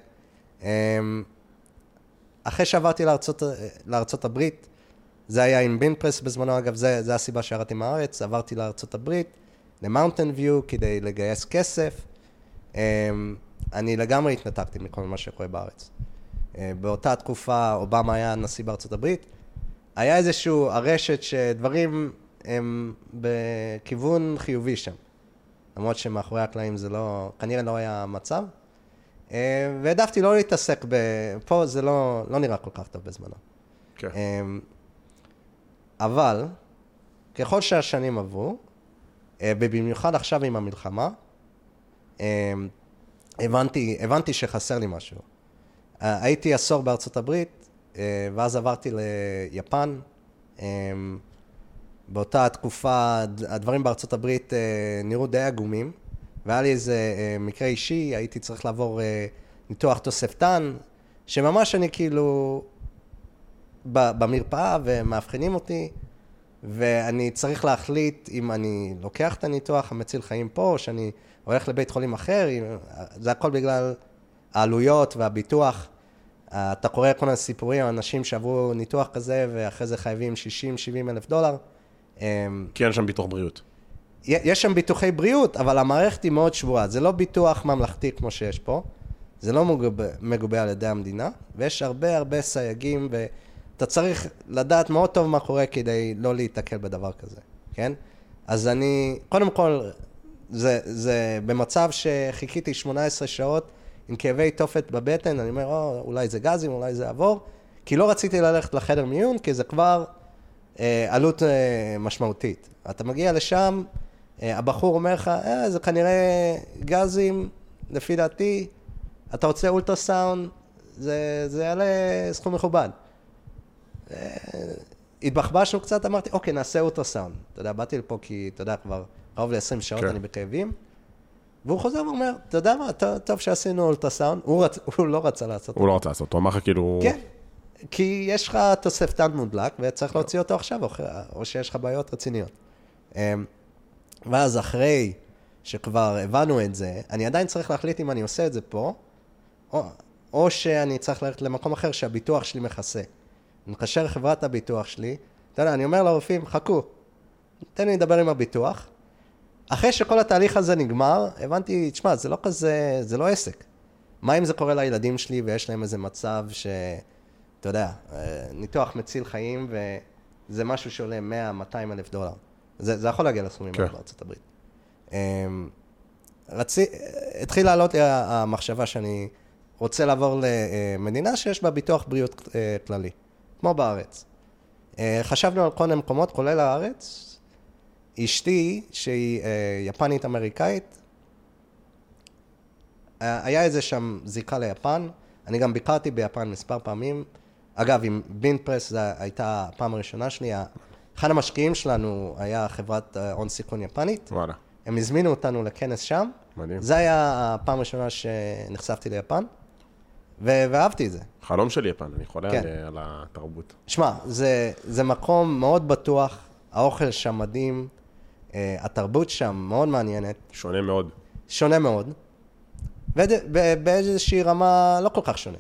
אחרי שעברתי לארצות, לארצות הברית, זה היה עם בינפרס בזמנו, אגב, זה, זה הסיבה שירדתי מהארץ, עברתי לארצות הברית, למאונטן ויו, כדי לגייס כסף. אני לגמרי התנתקתי מכל מה שקורה בארץ. באותה תקופה, אובמה היה נשיא בארצות הברית, היה איזשהו הרשת שדברים הם בכיוון חיובי שם. למרות שמאחורי הקלעים זה לא, כנראה לא היה מצב. והעדפתי לא להתעסק ב... פה זה לא, לא נראה כל כך טוב בזמנו. כן. אבל, ככל שהשנים עברו, ובמיוחד עכשיו עם המלחמה, הבנתי, הבנתי שחסר לי משהו. הייתי עשור בארצות הברית, ואז עברתי ליפן. באותה תקופה, הדברים בארצות הברית נראו די עגומים, והיה לי איזה מקרה אישי, הייתי צריך לעבור ניתוח תוספתן, שממש אני כאילו במרפאה ומאבחנים אותי, ואני צריך להחליט אם אני לוקח את הניתוח המציל חיים פה, או שאני הולך לבית חולים אחר, זה הכל בגלל העלויות והביטוח. אתה קורא כל מיני סיפורים, אנשים שעברו ניתוח כזה, ואחרי זה חייבים שישים שבעים אלף דולר. כי אין שם ביטוח בריאות. יש שם ביטוחי בריאות, אבל המערכת היא מאוד שבועה. זה לא ביטוח ממלכתי כמו שיש פה, זה לא מגובה, מגובה על ידי המדינה, ויש הרבה הרבה סייגים, ואתה צריך לדעת מאוד טוב מה קורה כדי לא להתקל בדבר כזה, כן? אז אני, קודם כל, זה, זה במצב שחיכיתי שמונה עשרה שעות, עם כאבי תופת בבטן, אני אומר, או, אולי זה גזים, אולי זה עבור, כי לא רציתי ללכת לחדר מיון, כי זה כבר עלות משמעותית. אתה מגיע לשם, הבחור אומר לך, אה, זה כנראה גזים, לפי דעתי, אתה רוצה אולטרסאונד, זה, זה יעלה סכום מכובד. התבחבשנו קצת, אמרתי, אוקיי, נעשה אולטרסאונד. אתה יודע, באתי לפה כי, אתה יודע, כבר קרוב ל-עשרים שעות כן. אני בכאבים, והוא חוזר ואומר, אתה יודע מה, טוב שעשינו אולטרסאונד, הוא, רצ... הוא לא רצה לעשות. הוא לא רצה לעשות, הוא אמר לך כאילו... כן, כי יש לך תוספתן מודלק, וצריך להוציא אותו עכשיו, או שיש לך בעיות רציניות. ואז אחרי שכבר הבנו את זה, אני עדיין צריך להחליט אם אני עושה את זה פה, או, או שאני צריך ללכת למקום אחר שהביטוח שלי מכסה. אני מקשר לחברת הביטוח שלי, אתה יודע, אני אומר לרופאים, חכו, תן לי לדבר עם הביטוח. אחרי שכל התהליך הזה נגמר, הבנתי, תשמע, זה לא כזה, זה לא עסק. מה אם זה קורה לילדים שלי ויש להם איזה מצב ש, אתה יודע, ניתוח מציל חיים וזה משהו שעולה מאה מאתיים אלף דולר. זה, זה יכול להגיע לסכומים okay. בארצות הברית. רצי, התחיל לעלות לי המחשבה שאני רוצה לעבור למדינה שיש בה ביטוח בריאות כללי, כמו בארץ. חשבנו על כל מיני מקומות, כולל הארץ. אשתי, שהיא יפנית אמריקאית, היה איזה שם זיקה ליפן. אני גם ביקרתי ביפן מספר פעמים. אגב, עם בינפרס זו הייתה הפעם הראשונה שלי. אחד המשקיעים שלנו היה חברת הון סיכון יפנית. וואלה. הם הזמינו אותנו לכנס שם. מדהים. זה היה הפעם הראשונה שנחשפתי ליפן, ואהבתי את זה. חלום של יפן, אני חולה כן. על, על התרבות. שמע, זה, זה מקום מאוד בטוח, האוכל שם מדהים, התרבות שם מאוד מעניינת. שונה מאוד. שונה מאוד, ובאיזושהי רמה לא כל כך שונה.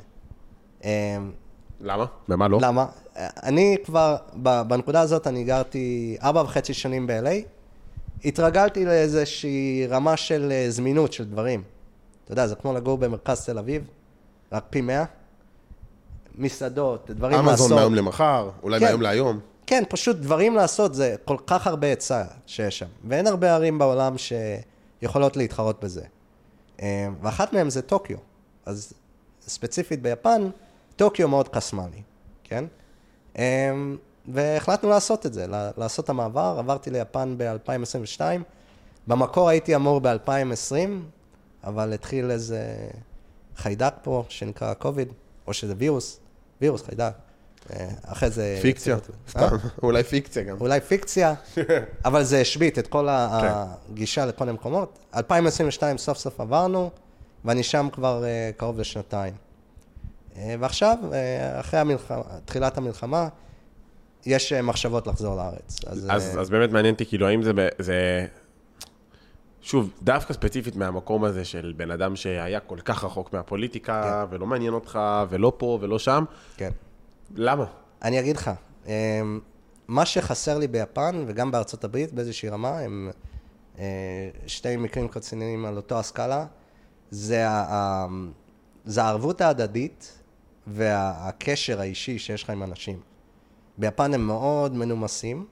למה? במה לא? למה? אני כבר, בנקודה הזאת אני גרתי ארבע וחצי שנים ב-אל איי, התרגלתי לאיזושהי רמה של זמינות של דברים. אתה יודע, זה כמו לגור במרכז תל אביב, רק פי מאה, מסעדות, דברים לעשות. אמזון מהיום למחר, אולי כן, מהיום להיום. כן, פשוט דברים לעשות, זה כל כך הרבה היצע שיש שם. ואין הרבה ערים בעולם שיכולות להתחרות בזה. ואחת מהם זה טוקיו. אז ספציפית ביפן, טוקיו מאוד קסמה לי, כן? והחלטנו לעשות את זה, לעשות את המעבר. עברתי ליפן ב-אלפיים עשרים ושתיים. במקור הייתי אמור ב-אלפיים עשרים, אבל התחיל איזה חיידק פה שנקרא קוביד, או שזה וירוס, וירוס חיידק. אחרי זה... פיקציה, סתם, אולי פיקציה גם. אולי פיקציה, אבל זה השביט את כל הגישה לכל המקומות. אלפיים עשרים ושתיים סוף סוף עברנו, ואני שם כבר קרוב לשנתיים. ועכשיו, אחרי תחילת המלחמה, יש מחשבות לחזור לארץ. אז באמת מעניין אותי, כאילו, האם זה... שוב, דווקא ספציפית מהמקום הזה של בן אדם שהיה כל כך רחוק מהפוליטיקה, ולא מעניין אותך, ולא פה ולא שם. כן. למה? אני אגיד לך, מה שחסר לי ביפן וגם בארצות הברית באיזושהי רמה, הם שתי מקרים קציניים על אותו הסקאלה, זה הערבות ההדדית והקשר האישי שיש לך עם אנשים. ביפן הם מאוד מנומסים,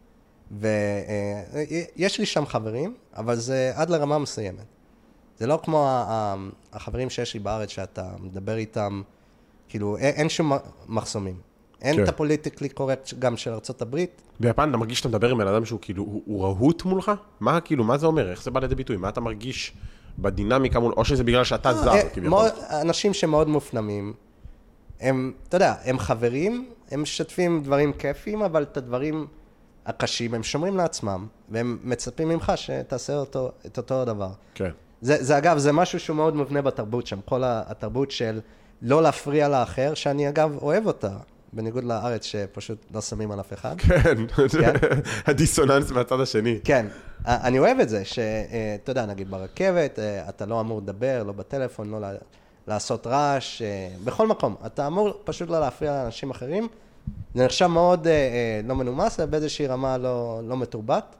ויש לי שם חברים, אבל זה עד לרמה מסוימת. זה לא כמו החברים שיש לי בארץ שאתה מדבר איתם, כאילו, אין שום מחסומים. אין את הפוליטיקלי קורקט גם של ארצות הברית. ביפן אתה מרגיש שאתה מדבר עם בן אדם שהוא כאילו, הוא רהוט מולך? מה כאילו, מה זה אומר? איך זה בא לידי ביטוי? מה אתה מרגיש בדינמיקה מול, או שזה בגלל שאתה זר, כביכול? אנשים שמאוד מופנמים, הם, אתה יודע, הם חברים, הם משתפים דברים כיפים, אבל את הדברים הקשים הם שומרים לעצמם, והם מצפים ממך שתעשה אותו, את אותו דבר. כן. זה, זה אגב, זה משהו שהוא מאוד מבנה בתרבות שם, כל התרבות של לא להפריע לאחר, שאני אגב אוהב אותה, בניגוד לארץ שפשוט לא שמים על אף אחד. כן, הדיסוננס מהצד השני. כן, אני אוהב את זה, שאתה יודע, נגיד ברכבת, אתה לא אמור לדבר, לא בטלפון, לא לעשות רעש, בכל מקום. אתה אמור פשוט לא להפריע לאנשים אחרים. זה נחשב מאוד לא מנומס, באיזושהי רמה לא, לא מתורבת.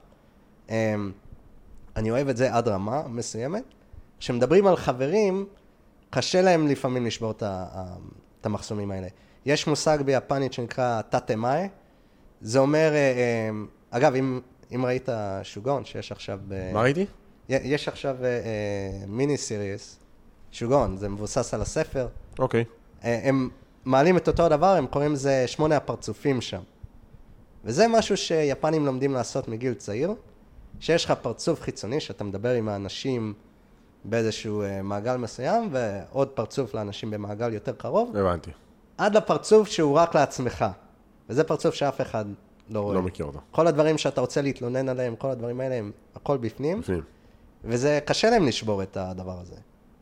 אני אוהב את זה עד רמה מסוימת. כשמדברים על חברים, קשה להם לפעמים לשבור את המחסומים האלה. יש מושג ביפנית שנקרא טאטה-מאי. זה אומר, אגב, אם, אם ראית שוגון, שיש עכשיו... מה ראיתי? יש עכשיו מיני סיריס, שוגון, זה מבוסס על הספר. אוקיי. הם מעלים את אותו דבר, הם קוראים זה שמונה הפרצופים שם. וזה משהו שיפנים לומדים לעשות מגיל צעיר, שיש לך פרצוף חיצוני, שאתה מדבר עם האנשים באיזשהו מעגל מסוים, ועוד פרצוף לאנשים במעגל יותר קרוב. הבנתי. עד לפרצוף שהוא רק לעצמך. וזה פרצוף שאף אחד לא רואה. לא מכיר אותו. כל הדברים שאתה רוצה להתלונן עליהם, כל הדברים האלה, הם הכל בפנים. בפנים. וזה קשה להם לשבור את הדבר הזה.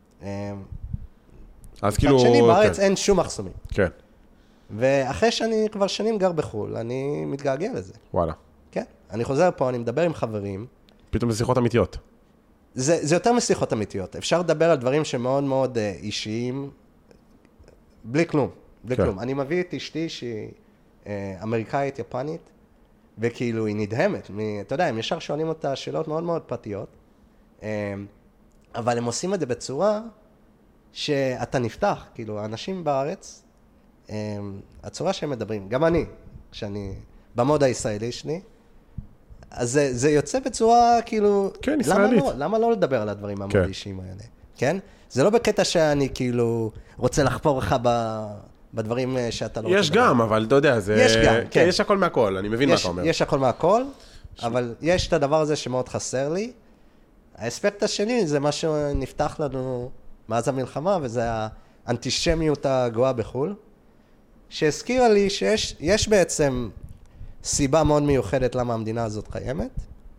אז כאילו... מצד שני, בארץ כן. אין שום מחסומים. כן. ואחרי שאני כבר שנים גר בחול, אני מתגעגע לזה. וואלה. כן. אני חוזר פה, אני מדבר עם חברים. פתאום זה שיחות אמיתיות. זה, זה יותר משיחות אמיתיות. אפשר לדבר על דברים שמאוד מאוד uh, אישיים, בלי כלום. בלי כן. כלום. אני מביא את אשתי שהיא uh, אמריקאית, יפנית, וכאילו היא נדהמת. מ, אתה יודע, הם ישר שואלים אותה שאלות מאוד מאוד פרטיות, um, אבל הם עושים את זה בצורה שאתה נפתח. כאילו, האנשים בארץ, um, הצורה שהם מדברים, גם אני, כשאני במוד הישראלי שלי, אז זה, זה יוצא בצורה, כאילו... כן, למה ישראלית. לא, למה לא לדבר על הדברים המאוד כן. אישיים האלה? כן? זה לא בקטע שאני כאילו רוצה לחפור לך ב, בדברים שאתה לא רוצה יש לדבר. גם, אבל אתה יודע, זה... יש גם, כן. יש הכל מהכל, אני מבין יש, מה אתה אומר. יש הכל מהכל, אבל יש את הדבר הזה שמאוד חסר לי. האספקט השני זה מה שנפתח לנו מאז המלחמה, וזה האנטישמיות הגואה בחול, שהזכירה לי שיש יש בעצם... סיבה מאוד מיוחדת למה המדינה הזאת קיימת,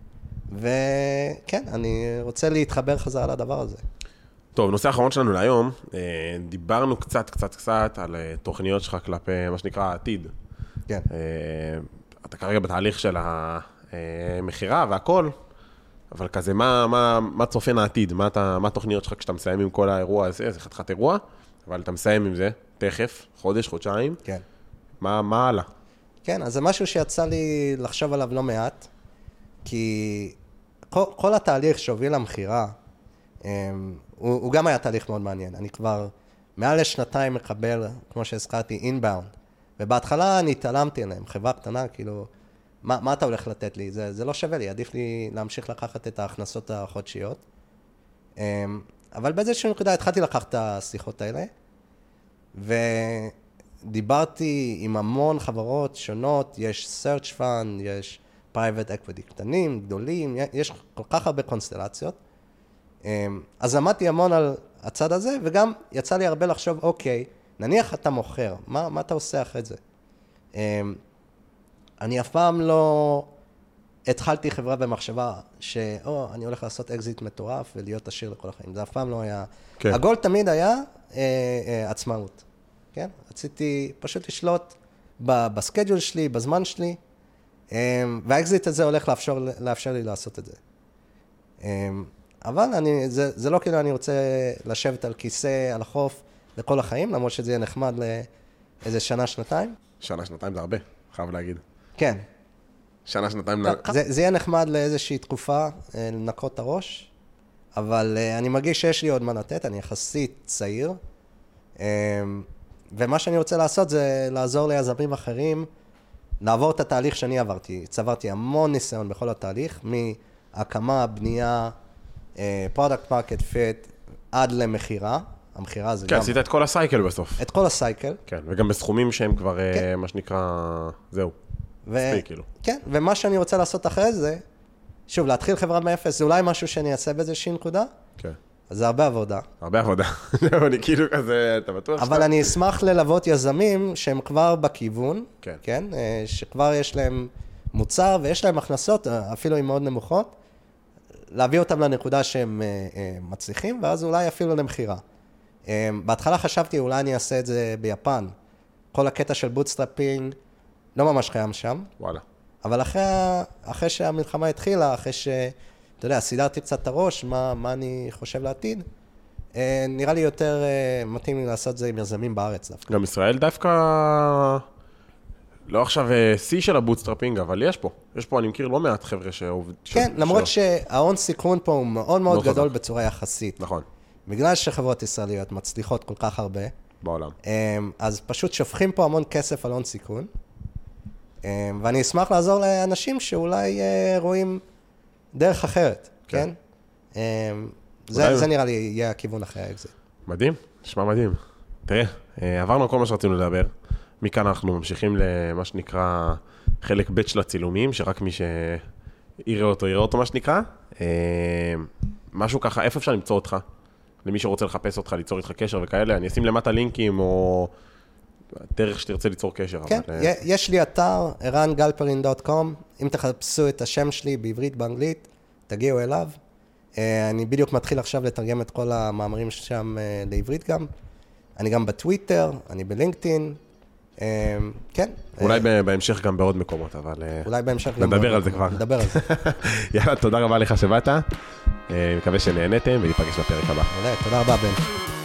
וכן, אני רוצה להתחבר חזרה לדבר הזה. טוב, נושא האחרון שלנו להיום, דיברנו קצת, קצת, קצת על תוכניות שלך כלפי מה שנקרא העתיד. כן. אתה כרגע בתהליך של המחירה והכל, אבל כזה, מה, מה, מה צופן העתיד? מה, אתה, מה התוכניות שלך כשאתה מסיים עם כל האירוע הזה? זה חתיכת אירוע, אבל אתה מסיים עם זה, תכף, חודש, חודשיים. כן. מה, מה הלאה? כן, אז זה משהו שיצא לי לחשוב עליו לא מעט, כי כל, כל התהליך שהוביל למחירה, הוא, הוא גם היה תהליך מאוד מעניין. אני כבר מעל לשנתיים מקבל, כמו שהזכרתי, אינבאונד, ובהתחלה אני התעלמתי עליהם, חברה קטנה, כאילו, מה, מה אתה הולך לתת לי? זה, זה לא שווה לי, עדיף לי להמשיך לקחת את ההכנסות החודשיות. אבל באיזושהי נקודה התחלתי לקחת את השיחות האלה, ו... דיברתי עם המון חברות שונות, יש search fund, יש private equity קטנים, גדולים, יש כל כך הרבה קונסטלציות. אז למדתי המון על הצד הזה, וגם יצא לי הרבה לחשוב, אוקיי, נניח אתה מוכר, מה, מה אתה עושה אחרי זה? אני אף פעם לא התחלתי חברה במחשבה שאו, אני הולך לעשות אקזיט מטורף ולהיות עשיר לכל החיים. זה אף פעם לא היה... כן. הגול תמיד היה אה, אה, עצמאות. כן? רציתי פשוט לשלוט בסקיידול שלי, בזמן שלי, והאקזיט הזה הולך לאפשר, לאפשר לי לעשות את זה. אבל אני, זה, זה לא כאילו אני רוצה לשבת על כיסא, על החוף, לכל החיים, למרות שזה יהיה נחמד לאיזה שנה, שנתיים. שנה, שנתיים זה הרבה, חייב להגיד. כן. שנה, שנתיים... זה, זה יהיה נחמד לאיזושהי תקופה, לנקות את הראש, אבל אני מרגיש שיש לי עוד מה לתת, אני יחסית צעיר, ומה שאני רוצה לעשות זה לעזור ליזמים אחרים, לעבור את התהליך שאני עברתי. צברתי המון ניסיון בכל התהליך, מהקמה, בנייה, product market fit, עד למחירה. המחירה זה כן, גם... עשית את כל הסייקל בסוף. את כל הסייקל. כן, וגם בסכומים שהם כבר, כן. מה שנקרא, זהו. ו... ספיק, כאילו. כן, ומה שאני רוצה לעשות אחרי זה, שוב, להתחיל חברה מאפס, זה אולי משהו שאני אעשה באיזושהי נקודה. כן. אז זה הרבה עבודה. הרבה עבודה. אני כאילו כזה, אתה בטוח אבל אני אשמח ללוות יזמים שהם כבר בכיוון, כן. כן? שכבר יש להם מוצר ויש להם הכנסות, אפילו עם מאוד נמוכות, להביא אותם לנקודה שהם מצליחים, ואז אולי אפילו למחירה. בהתחלה חשבתי, אולי אני אעשה את זה ביפן. כל הקטע של בוטסטראפינג לא ממש קיים שם. וואלה. אבל אחרי, אחרי שהמלחמה התחילה, אחרי ש... אתה יודע, סידרתי קצת את הראש, מה, מה אני חושב לעתיד, נראה לי יותר מתאים לי לעשות זה עם יזמים בארץ דווקא. גם ישראל דווקא, לא עכשיו שיא של הבוטסטראפינג, אבל יש פה. יש פה, אני מכיר לא מעט חבר'ה שעובד... כן, למרות שההון סיכון פה הוא מאוד מאוד גדול בצורה יחסית. נכון. בגלל שחברות ישראליות מצליחות כל כך הרבה. בעולם. אז פשוט שופכים פה המון כסף על הון סיכון. ואני אשמח לעזור לאנשים שאולי רואים דרך אחרת, כן? זה, זה נראה לי יהיה הכיוון אחרי האקזיט. מדהים, נשמע מדהים. תראה, עברנו כל מה שרצינו לדבר. מכאן אנחנו ממשיכים למה שנקרא חלק ב' של הצילומים, שרק מי שיראה אותו, יראה אותו מה שנקרא. משהו ככה, איפה אפשר למצוא אותך? למי שרוצה לחפש אותך, ליצור איתך קשר וכאלה, אני אשים למטה לינקים או דרך שתרצה ליצור קשר. כן, אבל... יש לי אתר, ערן גלפרין דוט קום, אם תחפשו את השם שלי בעברית, באנגלית, תגיעו אליו. אני בדיוק מתחיל עכשיו לתרגם את כל המאמרים שם לעברית גם. אני גם בטוויטר, אני בלינקדאין, כן. אולי בהמשך גם בעוד מקומות, אבל... אולי בהמשך גם... נדבר על זה כבר. נדבר על זה. יאללה, תודה רבה לך שבאת. מקווה שנהנתם וניפגש בפרק הבא. תודה רבה, בן.